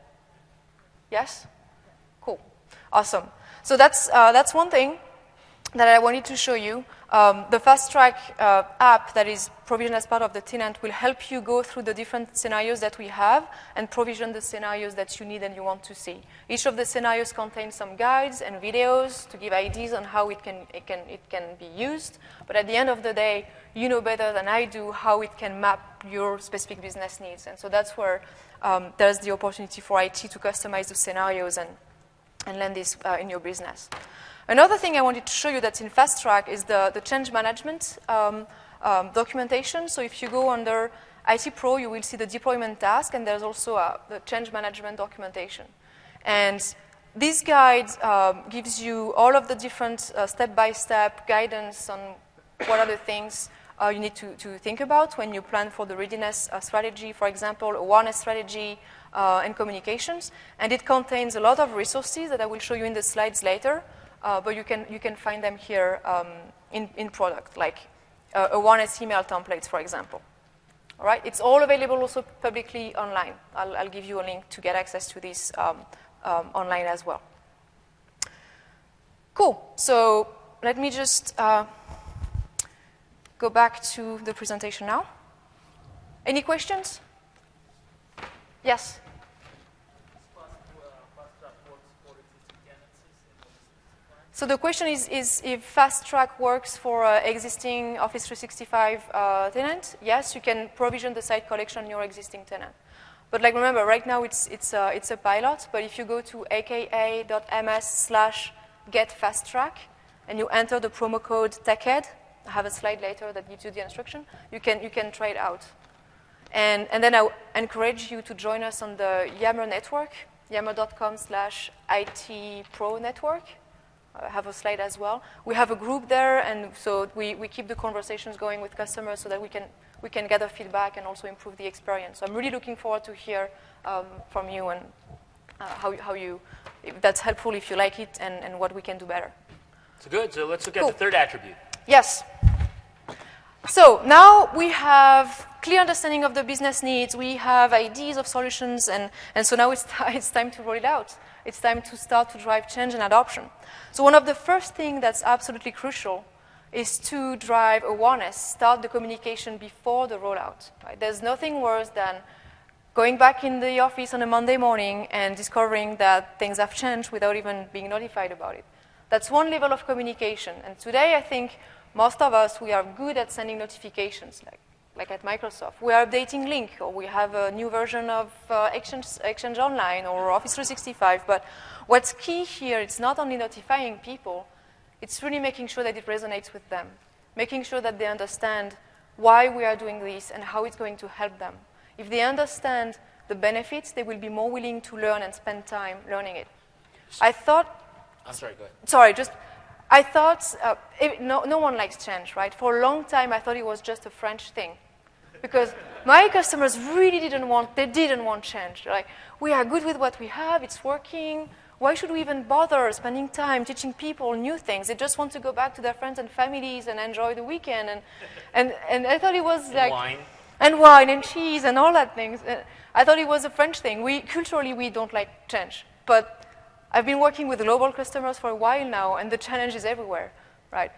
Yes? Cool. Awesome. So that's one thing that I wanted to show you. The Fast Track app that is provisioned as part of the tenant will help you go through the different scenarios that we have and provision the scenarios that you need and you want to see. Each of the scenarios contains some guides and videos to give ideas on how it can be used. But at the end of the day, you know better than I do how it can map your specific business needs. And so that's where there's the opportunity for IT to customize the scenarios and land this in your business. Another thing I wanted to show you that's in Fast Track is the change management documentation. So if you go under IT Pro, you will see the deployment task, and there's also the change management documentation. And this guide gives you all of the different step-by-step guidance on what are the things you need to think about when you plan for the readiness strategy, for example, awareness strategy, and communications. And it contains a lot of resources that I will show you in the slides later, but you can find them here in product, like awareness email templates, for example. All right, it's all available also publicly online. I'll give you a link to get access to this online as well. Cool. So let me just go back to the presentation now. Any questions? Yes? So the question is if Fast Track works for existing Office 365 tenant. Yes, you can provision the site collection on your existing tenant. But like remember, right now it's a pilot. But if you go to aka.ms/getfasttrack and you enter the promo code TechEd, I have a slide later that gives you the instruction. You can try it out. And then I encourage you to join us on the Yammer network, yammer.com/ITPro network. I have a slide as well. We have a group there, and so we keep the conversations going with customers so that we can gather feedback and also improve the experience. So I'm really looking forward to hear from you and how you, if that's helpful, if you like it, and what we can do better. So good. So let's look at the third attribute. Yes. So now we have clear understanding of the business needs. We have ideas of solutions, and so now it's time to roll it out. It's time to start to drive change and adoption. So one of the first things that's absolutely crucial is to drive awareness, start the communication before the rollout. Right? There's nothing worse than going back in the office on a Monday morning and discovering that things have changed without even being notified about it. That's one level of communication. And today, I think most of us, we are good at sending notifications, like at Microsoft. We are updating Lync, or we have a new version of Exchange Online or Office 365. But what's key here, it's not only notifying people, it's really making sure that it resonates with them, making sure that they understand why we are doing this and how it's going to help them. If they understand the benefits, they will be more willing to learn and spend time learning it. I'm sorry, go ahead. Sorry, I thought no one likes change, right? For a long time, I thought it was just a French thing, because my customers really didn't want change. Like, we are good with what we have; it's working. Why should we even bother spending time teaching people new things? They just want to go back to their friends and families and enjoy the weekend. And I thought it was like wine and cheese and all that things. I thought it was a French thing. Culturally we don't like change, but I've been working with global customers for a while now, and the challenge is everywhere, right?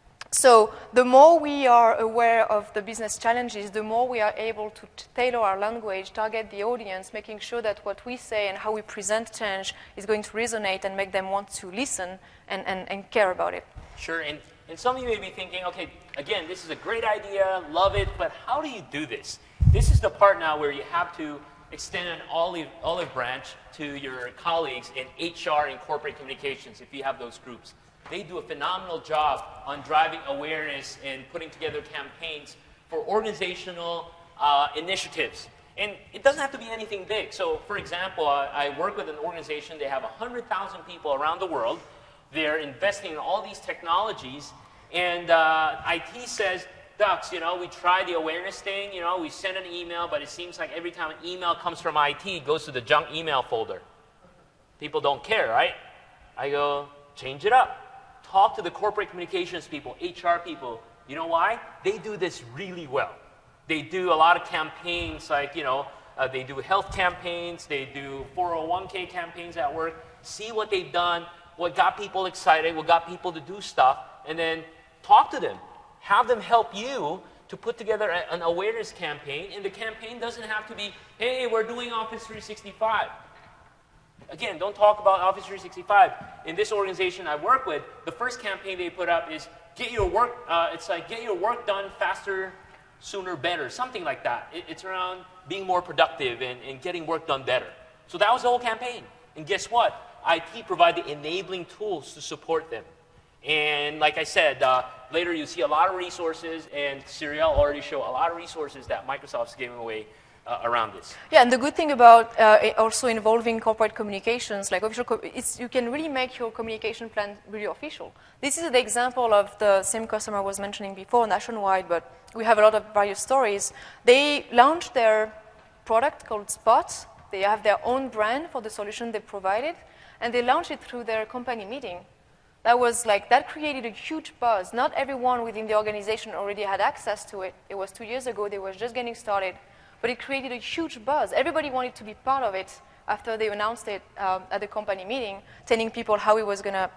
So the more we are aware of the business challenges, the more we are able to tailor our language, target the audience, making sure that what we say and how we present change is going to resonate and make them want to listen and care about it. Sure, and some of you may be thinking, okay, again, this is a great idea, love it, but how do you do this? This is the part now where you have to extend an olive branch to your colleagues in HR and corporate communications if you have those groups. They do a phenomenal job on driving awareness and putting together campaigns for organizational initiatives. And it doesn't have to be anything big. So, for example, I work with an organization. They have 100,000 people around the world. They're investing in all these technologies. And IT says, Dux, we try the awareness thing. We send an email, but it seems like every time an email comes from IT, it goes to the junk email folder. People don't care, right? I go, change it up. Talk to the corporate communications people, HR people. You know why? They do this really well. They do a lot of campaigns, like, they do health campaigns, they do 401k campaigns at work. See what they've done, what got people excited, what got people to do stuff, and then talk to them. Have them help you to put together an awareness campaign, and the campaign doesn't have to be, hey, we're doing Office 365. Again, don't talk about Office 365. In this organization I work with, the first campaign they put up is get your work done faster, sooner, better, something like that. It's around being more productive and getting work done better. So that was the whole campaign. And guess what? IT provided enabling tools to support them. And like I said, later you see a lot of resources, and Cyril already showed a lot of resources that Microsoft's giving away around this. Yeah, and the good thing about also involving corporate communications, like official, you can really make your communication plan really official. This is the example of the same customer I was mentioning before, Nationwide, but we have a lot of various stories. They launched their product called Spot. They have their own brand for the solution they provided, and they launched it through their company meeting. That created a huge buzz. Not everyone within the organization already had access to it. It was 2 years ago, they were just getting started. But it created a huge buzz. Everybody wanted to be part of it after they announced it at the company meeting, telling people how it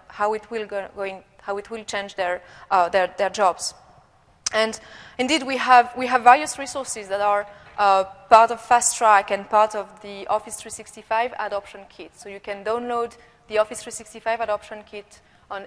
will change their jobs. And indeed, we have various resources that are part of Fast Track and part of the Office 365 Adoption Kit. So you can download the Office 365 Adoption Kit on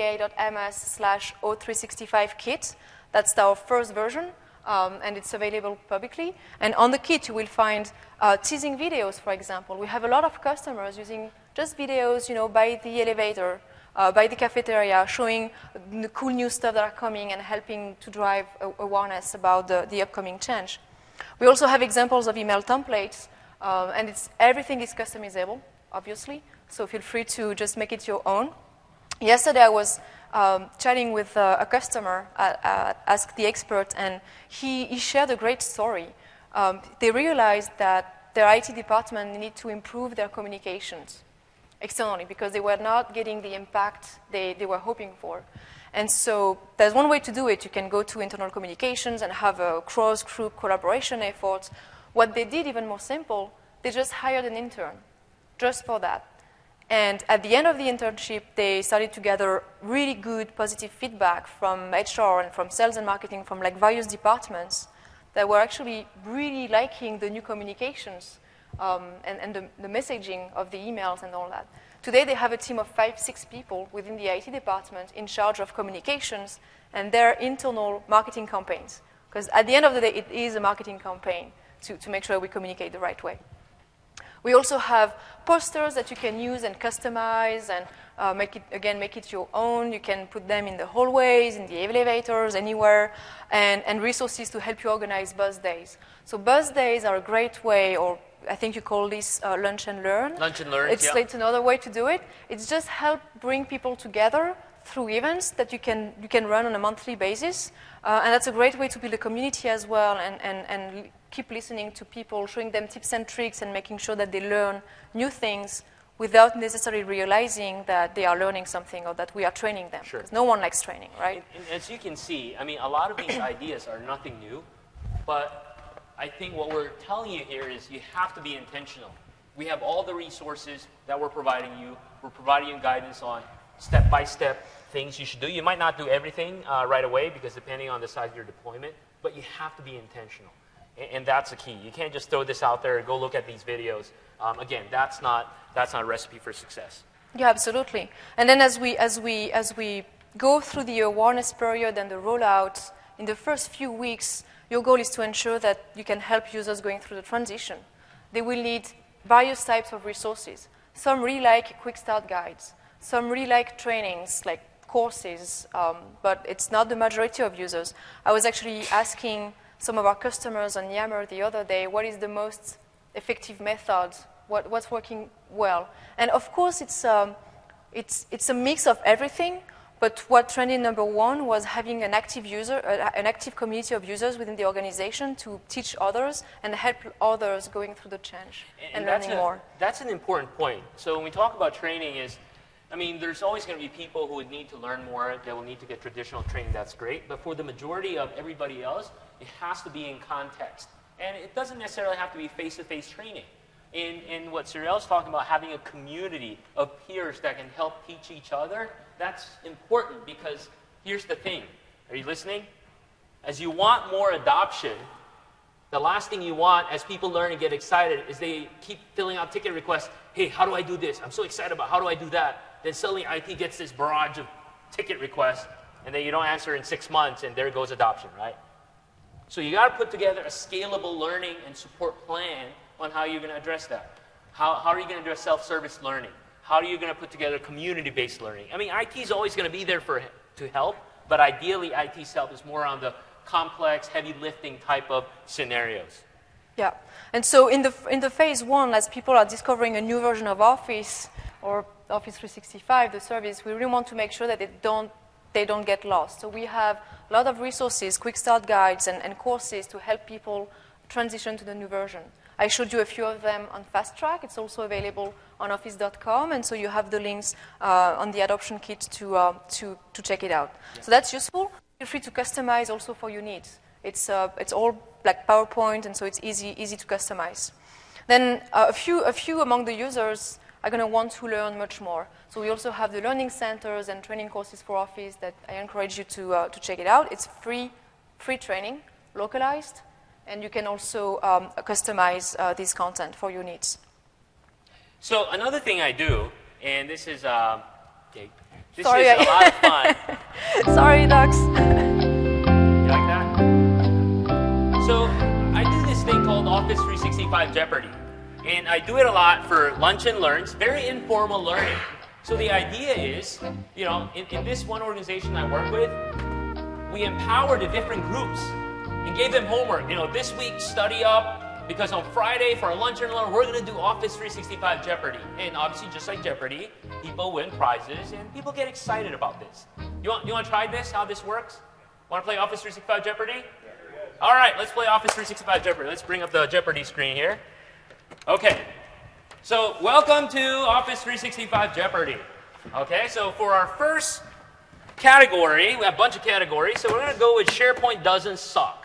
aka.ms/o365kit. That's our first version. And it's available publicly. And on the kit, you will find teasing videos, for example. We have a lot of customers using just videos, by the elevator, by the cafeteria, showing the cool new stuff that are coming and helping to drive awareness about the upcoming change. We also have examples of email templates, and everything is customizable, obviously. So feel free to just make it your own. Yesterday, I was chatting with a customer at Ask the Expert, and he shared a great story. They realized that their IT department needed to improve their communications externally because they were not getting the impact they were hoping for. And so there's one way to do it. You can go to internal communications and have a cross-group collaboration effort. What they did, even more simple, they just hired an intern just for that. And at the end of the internship, they started to gather really good, positive feedback from HR and from sales and marketing, from various departments that were actually really liking the new communications and the messaging of the emails and all that. Today, they have a team of 5-6 people within the IT department in charge of communications and their internal marketing campaigns. Because at the end of the day, it is a marketing campaign to make sure we communicate the right way. We also have posters that you can use and customize and make it your own. You can put them in the hallways, in the elevators, anywhere, and resources to help you organize buzz days. So buzz days are a great way, or I think you call this lunch and learn. Lunch and learn, It's another way to do it. It's just help bring people together through events that you can run on a monthly basis. And that's a great way to build a community as well and keep listening to people, showing them tips and tricks and making sure that they learn new things without necessarily realizing that they are learning something or that we are training them. Sure. Because no one likes training, right? And as you can see, I mean, a lot of these ideas are nothing new, but I think what we're telling you here is you have to be intentional. We have all the resources that we're providing you. We're providing you guidance on step-by-step things you should do. You might not do everything right away because depending on the size of your deployment, but you have to be intentional. And that's the key. You can't just throw this out there and go look at these videos. Again, that's not a recipe for success. Yeah, absolutely. And then as we go through the awareness period and the rollout, in the first few weeks, your goal is to ensure that you can help users going through the transition. They will need various types of resources. Some really like quick start guides. Some really like trainings, like courses, but it's not the majority of users. I was actually asking some of our customers on Yammer the other day, what is the most effective method? What's working well? And of course, it's a mix of everything. But what trended number one was having an active community of users within the organization to teach others and help others going through the change and learning more. That's an important point. So when we talk about training there's always going to be people who would need to learn more, that will need to get traditional training, that's great. But for the majority of everybody else, it has to be in context. And it doesn't necessarily have to be face-to-face training. In what Cyril's talking about, having a community of peers that can help teach each other, that's important because here's the thing. Are you listening? As you want more adoption, the last thing you want as people learn and get excited is they keep filling out ticket requests. Hey, how do I do this? I'm so excited about how do I do that? Then suddenly IT gets this barrage of ticket requests, and then you don't answer in 6 months, and there goes adoption, right? So you got to put together a scalable learning and support plan on how you're going to address that. How are you going to address self-service learning? how are you going to put together community-based learning? I mean, IT is always going to be there to help, but ideally IT's help is more on the complex, heavy lifting type of scenarios. Yeah, and so in the phase one, as people are discovering a new version of Office or Office 365, the service, we really want to make sure that they don't get lost. So we have a lot of resources, quick start guides, and courses to help people transition to the new version. I showed you a few of them on Fast Track. It's also available on office.com, and so you have the links on the adoption kit to check it out. Yeah. So that's useful. Feel free to customize also for your needs. It's all like PowerPoint, and so it's easy to customize. Then a few among the users are going to want to learn much more. So we also have the learning centers and training courses for Office that I encourage you to check it out. It's free training, localized, and you can also customize this content for your needs. So another thing I do, and this is okay, this Sorry, is a lot of fun. Sorry, Docs. You like that? So I do this thing called Office 365 Jeopardy. And I do it a lot for lunch and learns, very informal learning. So the idea is, you know, in this one organization I work with, we empowered the different groups and gave them homework. You know, this week study up, because on Friday for our lunch and learn, we're going to do Office 365 Jeopardy. And obviously, just like Jeopardy, people win prizes and people get excited about this. You want to try this, how this works? Want to play Office 365 Jeopardy? All right, let's play Office 365 Jeopardy. Let's bring up the Jeopardy screen here. Okay, so welcome to Office 365 Jeopardy. Okay, so for our first category, we have a bunch of categories, so we're going to go with SharePoint doesn't suck.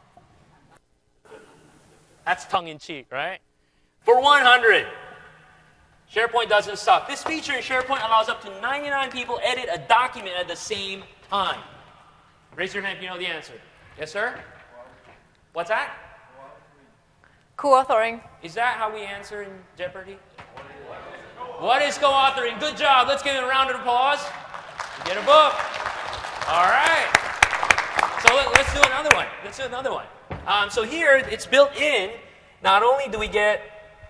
That's tongue-in-cheek, right? For 100, SharePoint doesn't suck. This feature in SharePoint allows up to 99 people edit a document at the same time. Raise your hand if you know the answer. Yes, sir? What's that? Co-authoring. Is that how we answer in Jeopardy? What is co-authoring? Good job. Let's give it a round of applause. You get a book. All right. So let's do another one. Let's do another one. So here, it's built in. Not only do we get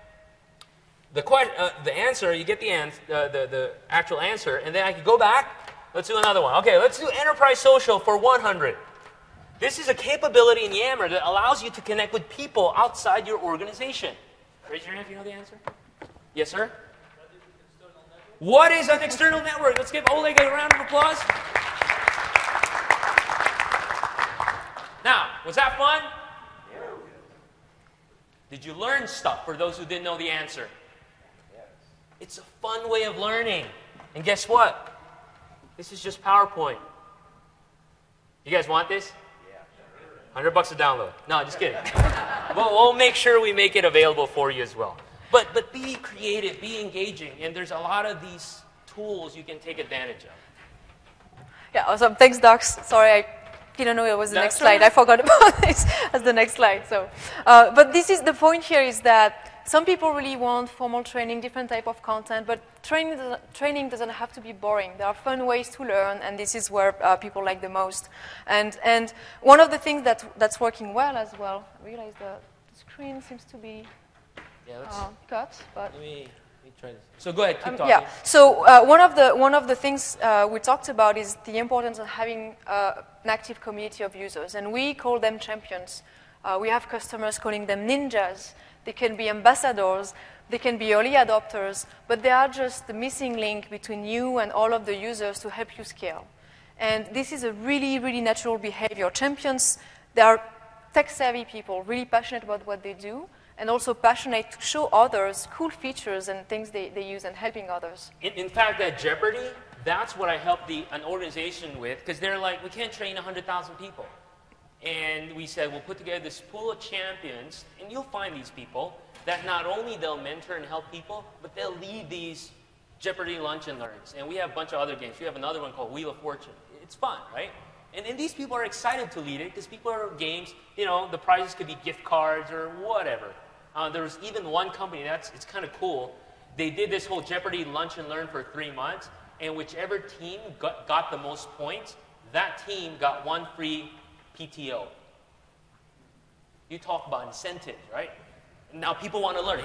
the answer, you get the actual answer, and then I can go back. Let's do another one. Okay, let's do Enterprise Social for 100. This is a capability in Yammer that allows you to connect with people outside your organization. Raise your hand if you know the answer. Yes, sir? What is an external network? Let's give Oleg a round of applause. Now, was that fun? Did you learn stuff for those who didn't know the answer? It's a fun way of learning. And guess what? This is just PowerPoint. You guys want this? $100 a download. No, just kidding. We'll make sure we make it available for you as well. But be creative, be engaging, and there's a lot of these tools you can take advantage of. Yeah, awesome. Thanks, Docs. Sorry, I didn't know it was the next slide. I forgot about this as the next slide. So, but this is the point here is that some people really want formal training, different type of content, but training doesn't have to be boring. There are fun ways to learn, and this is where people like the most. And one of the things that's working well as well, I realize the screen seems to be cut, but let me try this. So go ahead, keep talking. Yeah. So one of the things we talked about is the importance of having an active community of users, and we call them champions. We have customers calling them ninjas. They can be ambassadors, they can be early adopters, but they are just the missing link between you and all of the users to help you scale. And this is a really, really natural behavior. Champions, they are tech-savvy people, really passionate about what they do, and also passionate to show others cool features and things they use and helping others. In fact, at Jeopardy, that's what I helped an organization with, because they're like, we can't train 100,000 people. And we said, we'll put together this pool of champions, and you'll find these people that not only they'll mentor and help people, but they'll lead these Jeopardy lunch and learns. And we have a bunch of other games. We have another one called Wheel of Fortune. It's fun, right? And these people are excited to lead it because people are games, you know, the prizes could be gift cards or whatever. There was even one company, it's kind of cool. They did this whole Jeopardy lunch and learn for 3 months, and whichever team got the most points, that team got one free PTO. You talk about incentives, right? Now people want to learn, hey,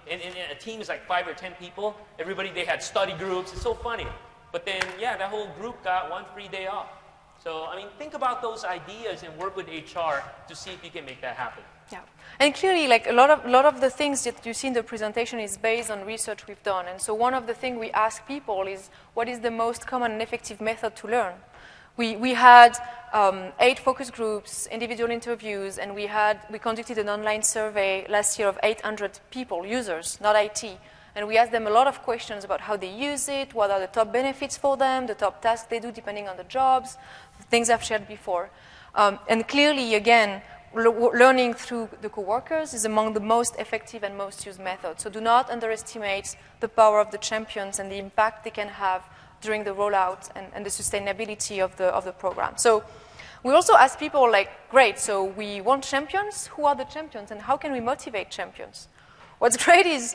and a team is like 5 or 10 people. Everybody, they had study groups. It's so funny. But then, yeah, that whole group got 1 free day off. So, I mean, think about those ideas and work with HR to see if you can make that happen. Yeah, and clearly, like a lot of the things that you see in the presentation is based on research we've done. And so one of the things we ask people is, what is the most common and effective method to learn? We had 8 focus groups, individual interviews, and we conducted an online survey last year of 800 people, users, not IT. And we asked them a lot of questions about how they use it, what are the top benefits for them, the top tasks they do depending on the jobs, things I've shared before. And clearly, again, learning through the coworkers is among the most effective and most used methods. So do not underestimate the power of the champions and the impact they can have during the rollout and the sustainability of the program. So we also ask people, like, great, so we want champions. Who are the champions, and how can we motivate champions? What's great is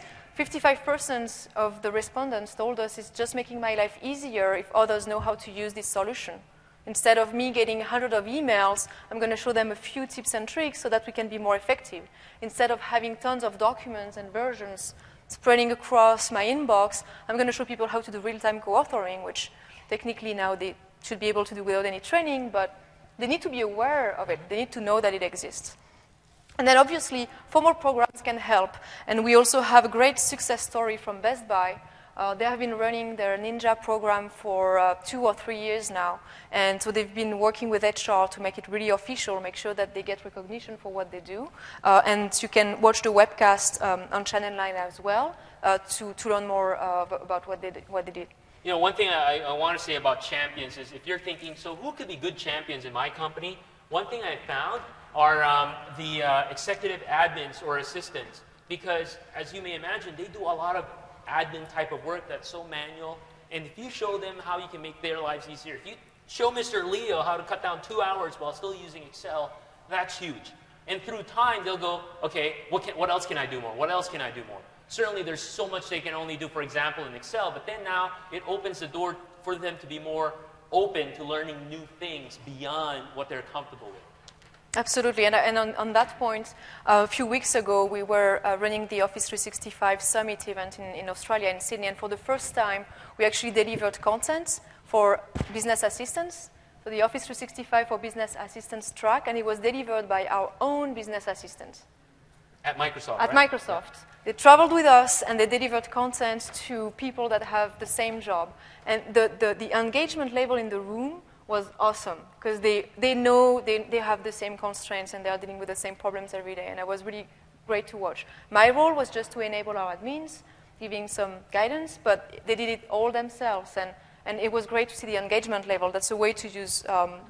55% of the respondents told us it's just making my life easier if others know how to use this solution. Instead of me getting hundreds of emails, I'm going to show them a few tips and tricks so that we can be more effective. Instead of having tons of documents and versions spreading across my inbox, I'm going to show people how to do real-time co-authoring, which technically now they should be able to do without any training, but they need to be aware of it. They need to know that it exists. And then obviously, formal programs can help. And we also have a great success story from Best Buy. They have been running their Ninja program for 2 or 3 years now. And so they've been working with HR to make it really official, make sure that they get recognition for what they do. And you can watch the webcast on Channel 9 as well to learn more about what they did. You know, one thing I want to say about champions is if you're thinking, so who could be good champions in my company? One thing I found are the executive admins or assistants. Because as you may imagine, they do a lot of admin type of work that's so manual. And if you show them how you can make their lives easier, if you show Mr. Leo how to cut down 2 hours while still using Excel, that's huge. And through time, they'll go, okay, what else can I do more? What else can I do more? Certainly, there's so much they can only do, for example, in Excel, but then now it opens the door for them to be more open to learning new things beyond what they're comfortable with. Absolutely, and on that point, a few weeks ago, we were running the Office 365 Summit event in Australia, in Sydney, and for the first time, we actually delivered content for business assistants, so the Office 365 for Business Assistants track, and it was delivered by our own business assistant. At Microsoft, At right? Microsoft. Yeah. They traveled with us, and they delivered content to people that have the same job. And the engagement level in the room was awesome, because they know they have the same constraints, and they are dealing with the same problems every day, and it was really great to watch. My role was just to enable our admins, giving some guidance, but they did it all themselves, and it was great to see the engagement level. That's a way to use,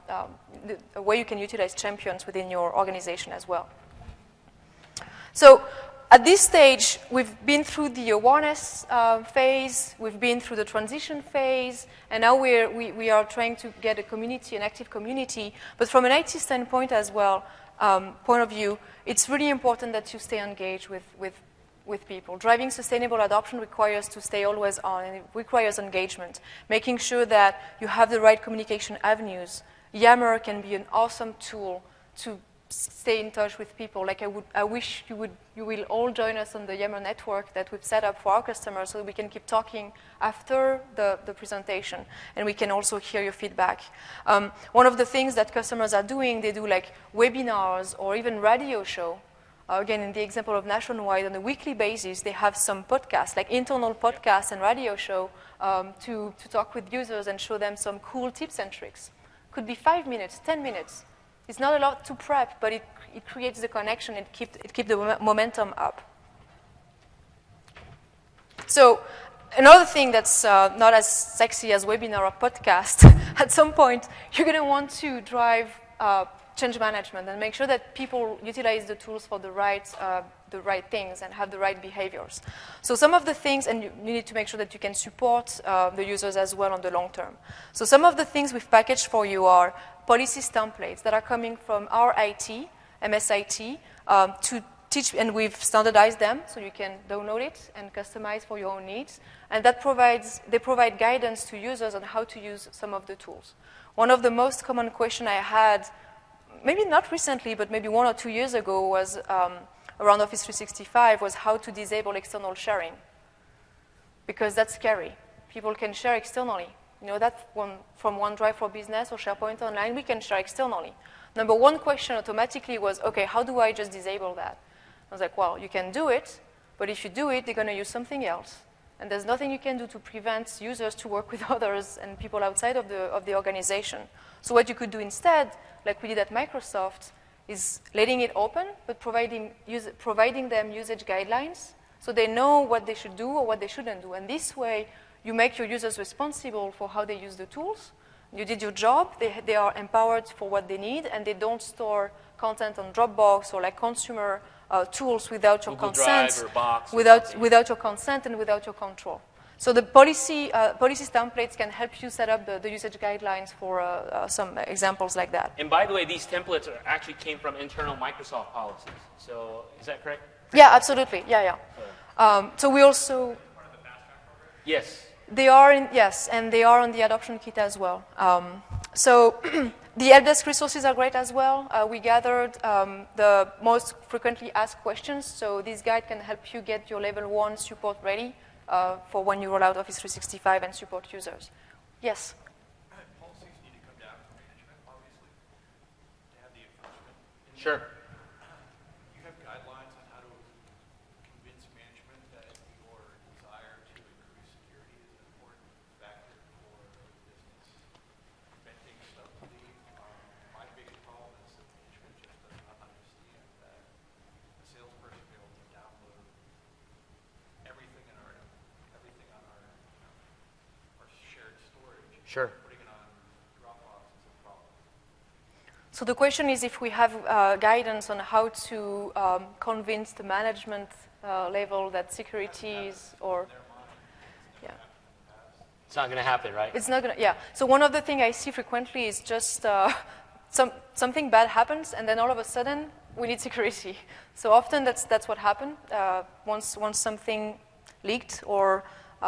a way you can utilize champions within your organization as well. So at this stage, we've been through the awareness phase, we've been through the transition phase, and now we are trying to get a community, an active community. But from an IT standpoint as well, point of view, it's really important that you stay engaged with people. Driving sustainable adoption requires to stay always on, and it requires engagement, making sure that you have the right communication avenues. Yammer can be an awesome tool to stay in touch with people. Like I wish you will all join us on the Yammer network that we've set up for our customers, so we can keep talking after the presentation, and we can also hear your feedback. One of the things that customers are doing, they do like webinars or even radio show. Again, in the example of Nationwide, on a weekly basis, they have some podcasts, like internal podcasts and radio show to talk with users and show them some cool tips and tricks. Could be 5 minutes, 10 minutes. It's not a lot to prep, but it creates the connection and it keeps the momentum up. So another thing that's not as sexy as webinar or podcast, at some point, you're going to want to drive change management and make sure that people utilize the tools for the right things and have the right behaviors. So some of the things, and you need to make sure that you can support the users as well on the long term. So some of the things we've packaged for you are policies templates that are coming from our IT, MSIT, to teach, and we've standardized them so you can download it and customize for your own needs. And they provide guidance to users on how to use some of the tools. One of the most common questions I had, maybe not recently, but maybe 1 or 2 years ago, was around Office 365 was how to disable external sharing, because that's scary. People can share externally. You know that from OneDrive for Business or SharePoint Online, we can share externally. Number one question automatically was, okay, how do I just disable that? I was like, well, you can do it, but if you do it, they're going to use something else. And there's nothing you can do to prevent users to work with others and people outside of the organization. So what you could do instead, like we did at Microsoft, is letting it open, but providing them usage guidelines so they know what they should do or what they shouldn't do. And this way, you make your users responsible for how they use the tools. You did your job, they are empowered for what they need, and they don't store content on Dropbox or like consumer tools without your Google consent, Drive or Box or without your consent and without your control. So the policies templates can help you set up the usage guidelines for some examples like that. And by the way, these templates actually came from internal Microsoft policies. So is that correct? Yeah, absolutely. Yeah. So we also... Yes. They are and they are on the adoption kit as well. So the help desk resources are great as well. We gathered the most frequently asked questions, so this guide can help you get your level 1 support ready for when you roll out Office 365 and support users. Yes? Policies need to come down from management, obviously, to have the enforcement. Sure. You have guidelines on how to convince management that your desire to increase security is an important factor for business. Preventing stuff to leave. My biggest problem is that management just does not understand that a salesperson be able to download everything on our shared storage. Sure. Putting it on Dropbox is a problem. So the question is if we have guidance on how to convince the management level that security is, or... Yeah. It's not going to happen, right? It's not going to, yeah. So one of the things I see frequently is just something bad happens, and then all of a sudden, we need security. So often that's what happened. Once something leaked or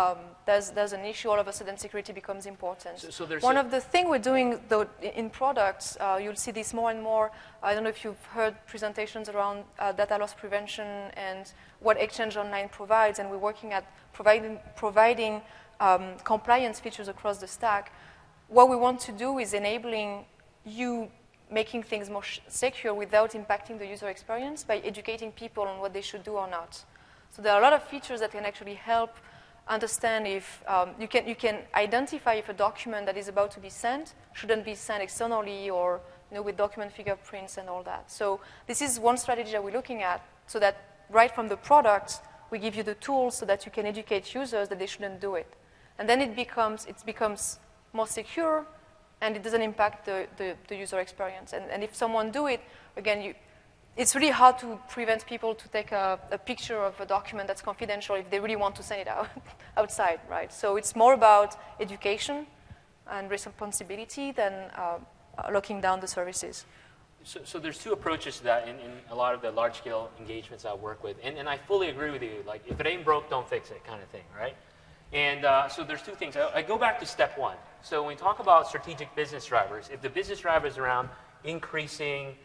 there's an issue, all of a sudden security becomes important. So there's one of the things we're doing though in products, you'll see this more and more. I don't know if you've heard presentations around data loss prevention and what Exchange Online provides, and we're working at providing compliance features across the stack. What we want to do is enabling you making things more secure without impacting the user experience by educating people on what they should do or not. So there are a lot of features that can actually help understand if you can identify if a document that is about to be sent shouldn't be sent externally or with document fingerprints and all that. So this is one strategy that we're looking at, so that right from the product, we give you the tools so that you can educate users that they shouldn't do it. And then it becomes more secure, and it doesn't impact the user experience. And if someone do it, again, it's really hard to prevent people to take a picture of a document that's confidential if they really want to send it outside, right? So it's more about education and responsibility than locking down the services. So there's two approaches to that in a lot of the large-scale engagements I work with. And I fully agree with you. Like, if it ain't broke, don't fix it kind of thing, right? And so there's two things. I go back to step one. So when we talk about strategic business drivers, if the business driver is around increasing,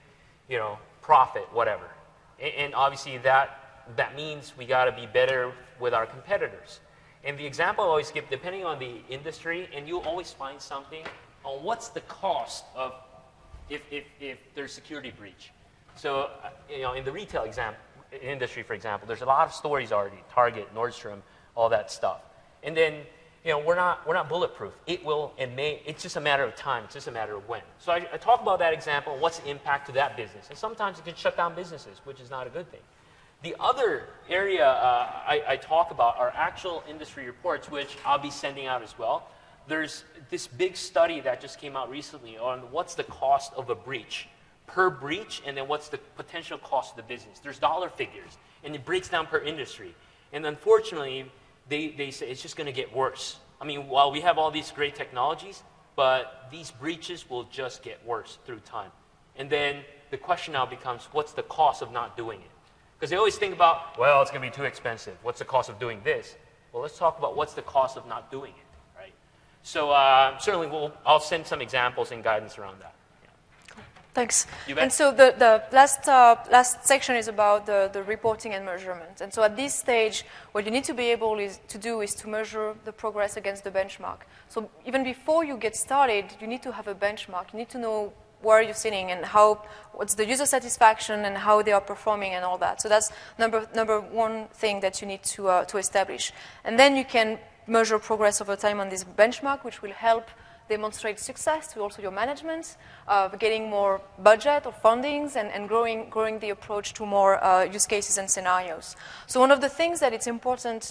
profit, whatever, and obviously that means we got to be better with our competitors. And the example I always give, depending on the industry, and you'll always find something on what's the cost of if there's security breach. So in the retail industry, for example, there's a lot of stories already, Target, Nordstrom, all that stuff. And then, we're not bulletproof. It will and may. It's just a matter of time. It's just a matter of when. So I talk about that example. What's the impact to that business? And sometimes it can shut down businesses, which is not a good thing. The other area I talk about are actual industry reports, which I'll be sending out as well. There's this big study that just came out recently on what's the cost of a breach per breach, and then what's the potential cost of the business. There's dollar figures, and it breaks down per industry. And unfortunately, they say it's just going to get worse. I mean, while we have all these great technologies, but these breaches will just get worse through time. And then the question now becomes, what's the cost of not doing it? Because they always think about, well, it's going to be too expensive. What's the cost of doing this? Well, let's talk about what's the cost of not doing it, right? So certainly I'll send some examples and guidance around that. Yeah. Thanks. You bet. And so the last section is about the reporting and measurement. And so at this stage, what you need to be able to do is to measure the progress against the benchmark. So even before you get started, you need to have a benchmark. You need to know where you're sitting and what's the user satisfaction and how they are performing and all that. So that's number one thing that you need to establish. And then you can measure progress over time on this benchmark, which will help demonstrate success to also your management of getting more budget or fundings and growing the approach to more use cases and scenarios. So one of the things that it's important,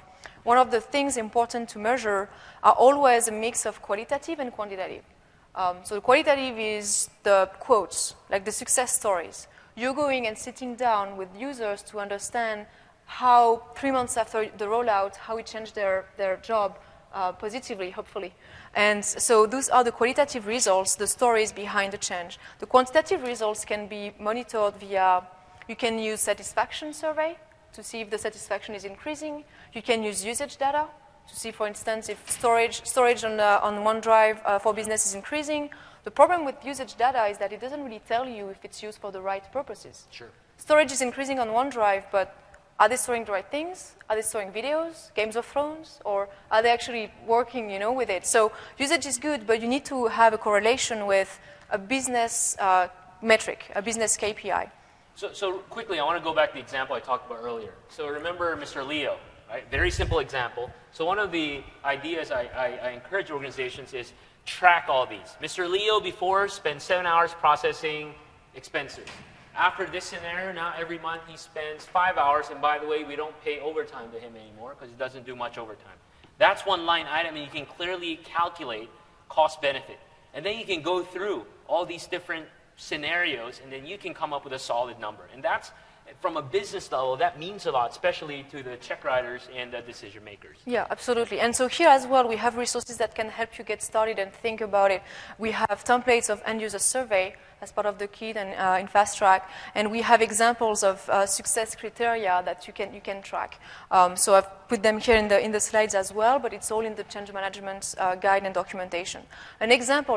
important to measure are always a mix of qualitative and quantitative. So the qualitative is the quotes, like the success stories. You're going and sitting down with users to understand how 3 months after the rollout, how it changed their job positively, hopefully. And so those are the qualitative results, the stories behind the change. The quantitative results can be monitored via, you can use satisfaction survey to see if the satisfaction is increasing. You can use usage data to see, for instance, if storage on OneDrive for business is increasing. The problem with usage data is that it doesn't really tell you if it's used for the right purposes. Sure. Storage is increasing on OneDrive, but are they storing the right things? Are they storing videos, Games of Thrones, or are they actually working, with it? So usage is good, but you need to have a correlation with a business metric, a business KPI. So quickly, I want to go back to the example I talked about earlier. So remember Mr. Leo, right? Very simple example. So one of the ideas I encourage organizations is track all these. Mr. Leo before spent 7 hours processing expenses. After this scenario, now every month he spends 5 hours, and by the way, we don't pay overtime to him anymore because he doesn't do much overtime. That's one line item, and you can clearly calculate cost-benefit. And then you can go through all these different scenarios, and then you can come up with a solid number. And that's, from a business level, that means a lot, especially to the check writers and the decision makers. Yeah, absolutely. And so here as well, we have resources that can help you get started and think about it. We have templates of end-user survey as part of the kit and in Fast Track, and we have examples of success criteria that you can track. So I've put them here in the slides as well, but it's all in the change management guide and documentation. An example: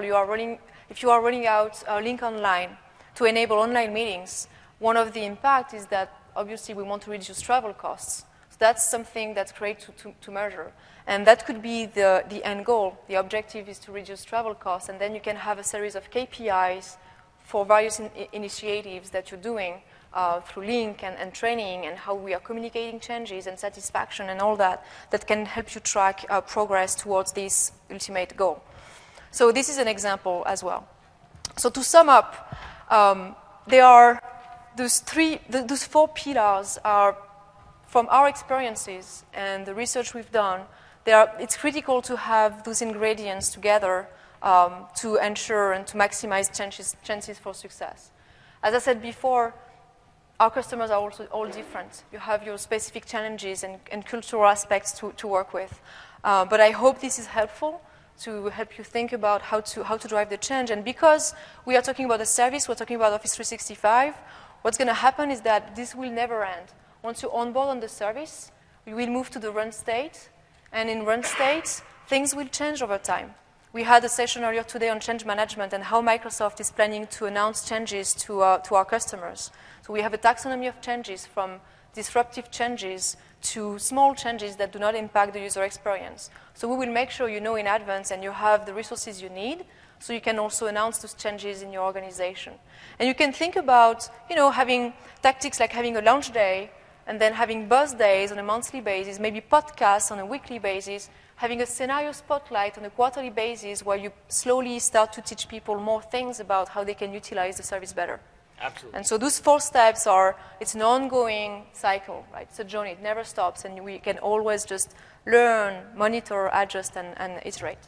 if you are rolling out Link Online to enable online meetings, one of the impact is that obviously we want to reduce travel costs. So that's something that's great to measure. And that could be the end goal. The objective is to reduce travel costs, and then you can have a series of KPIs for various initiatives that you're doing through Link and training and how we are communicating changes and satisfaction and all that can help you track progress towards this ultimate goal. So this is an example as well. So to sum up, there are those 4 pillars are from our experiences and the research we've done. It's critical to have those ingredients together to ensure and to maximize chances for success. As I said before, our customers are also all different. You have your specific challenges and cultural aspects to work with. But I hope this is helpful to help you think about how to drive the change. And because we are talking about a service, we're talking about Office 365, what's going to happen is that this will never end. Once you onboard on the service, we will move to the run state. And in run state, things will change over time. We had a session earlier today on change management and how Microsoft is planning to announce changes to our customers. So we have a taxonomy of changes, from disruptive changes to small changes that do not impact the user experience. So we will make sure you know in advance and you have the resources you need so you can also announce those changes in your organization. And you can think about, having tactics like having a launch day and then having buzz days on a monthly basis, maybe podcasts on a weekly basis, having a scenario spotlight on a quarterly basis where you slowly start to teach people more things about how they can utilize the service better. Absolutely. And so those 4 steps it's an ongoing cycle, right? It's a journey, it never stops, and we can always just learn, monitor, adjust, and iterate.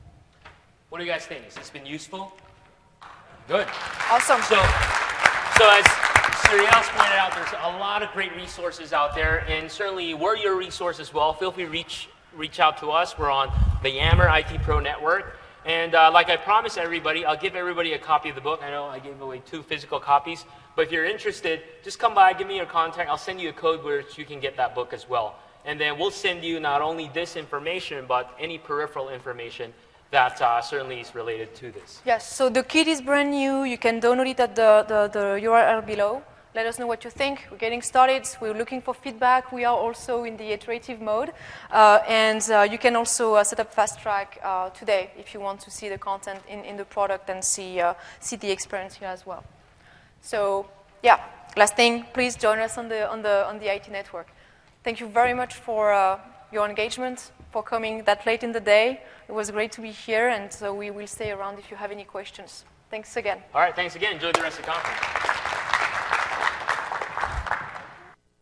What do you guys think? Has this been useful? Good. Awesome. So as Cyriel's pointed out, there's a lot of great resources out there, and certainly we're your resource as well. Feel free to reach out to us. We're on the Yammer IT Pro Network. And like I promised everybody, I'll give everybody a copy of the book. I know I gave away 2 physical copies, but if you're interested, just come by, give me your contact. I'll send you a code where you can get that book as well. And then we'll send you not only this information, but any peripheral information that certainly is related to this. Yes, so the kit is brand new. You can download it at the URL below. Let us know what you think. We're getting started. We're looking for feedback. We are also in the iterative mode. And you can also set up Fast Track today if you want to see the content in the product and see the experience here as well. So, yeah, last thing, please join us on the IT network. Thank you very much for your engagement, for coming that late in the day. It was great to be here, and so we will stay around if you have any questions. Thanks again. All right, thanks again. Enjoy the rest of the conference.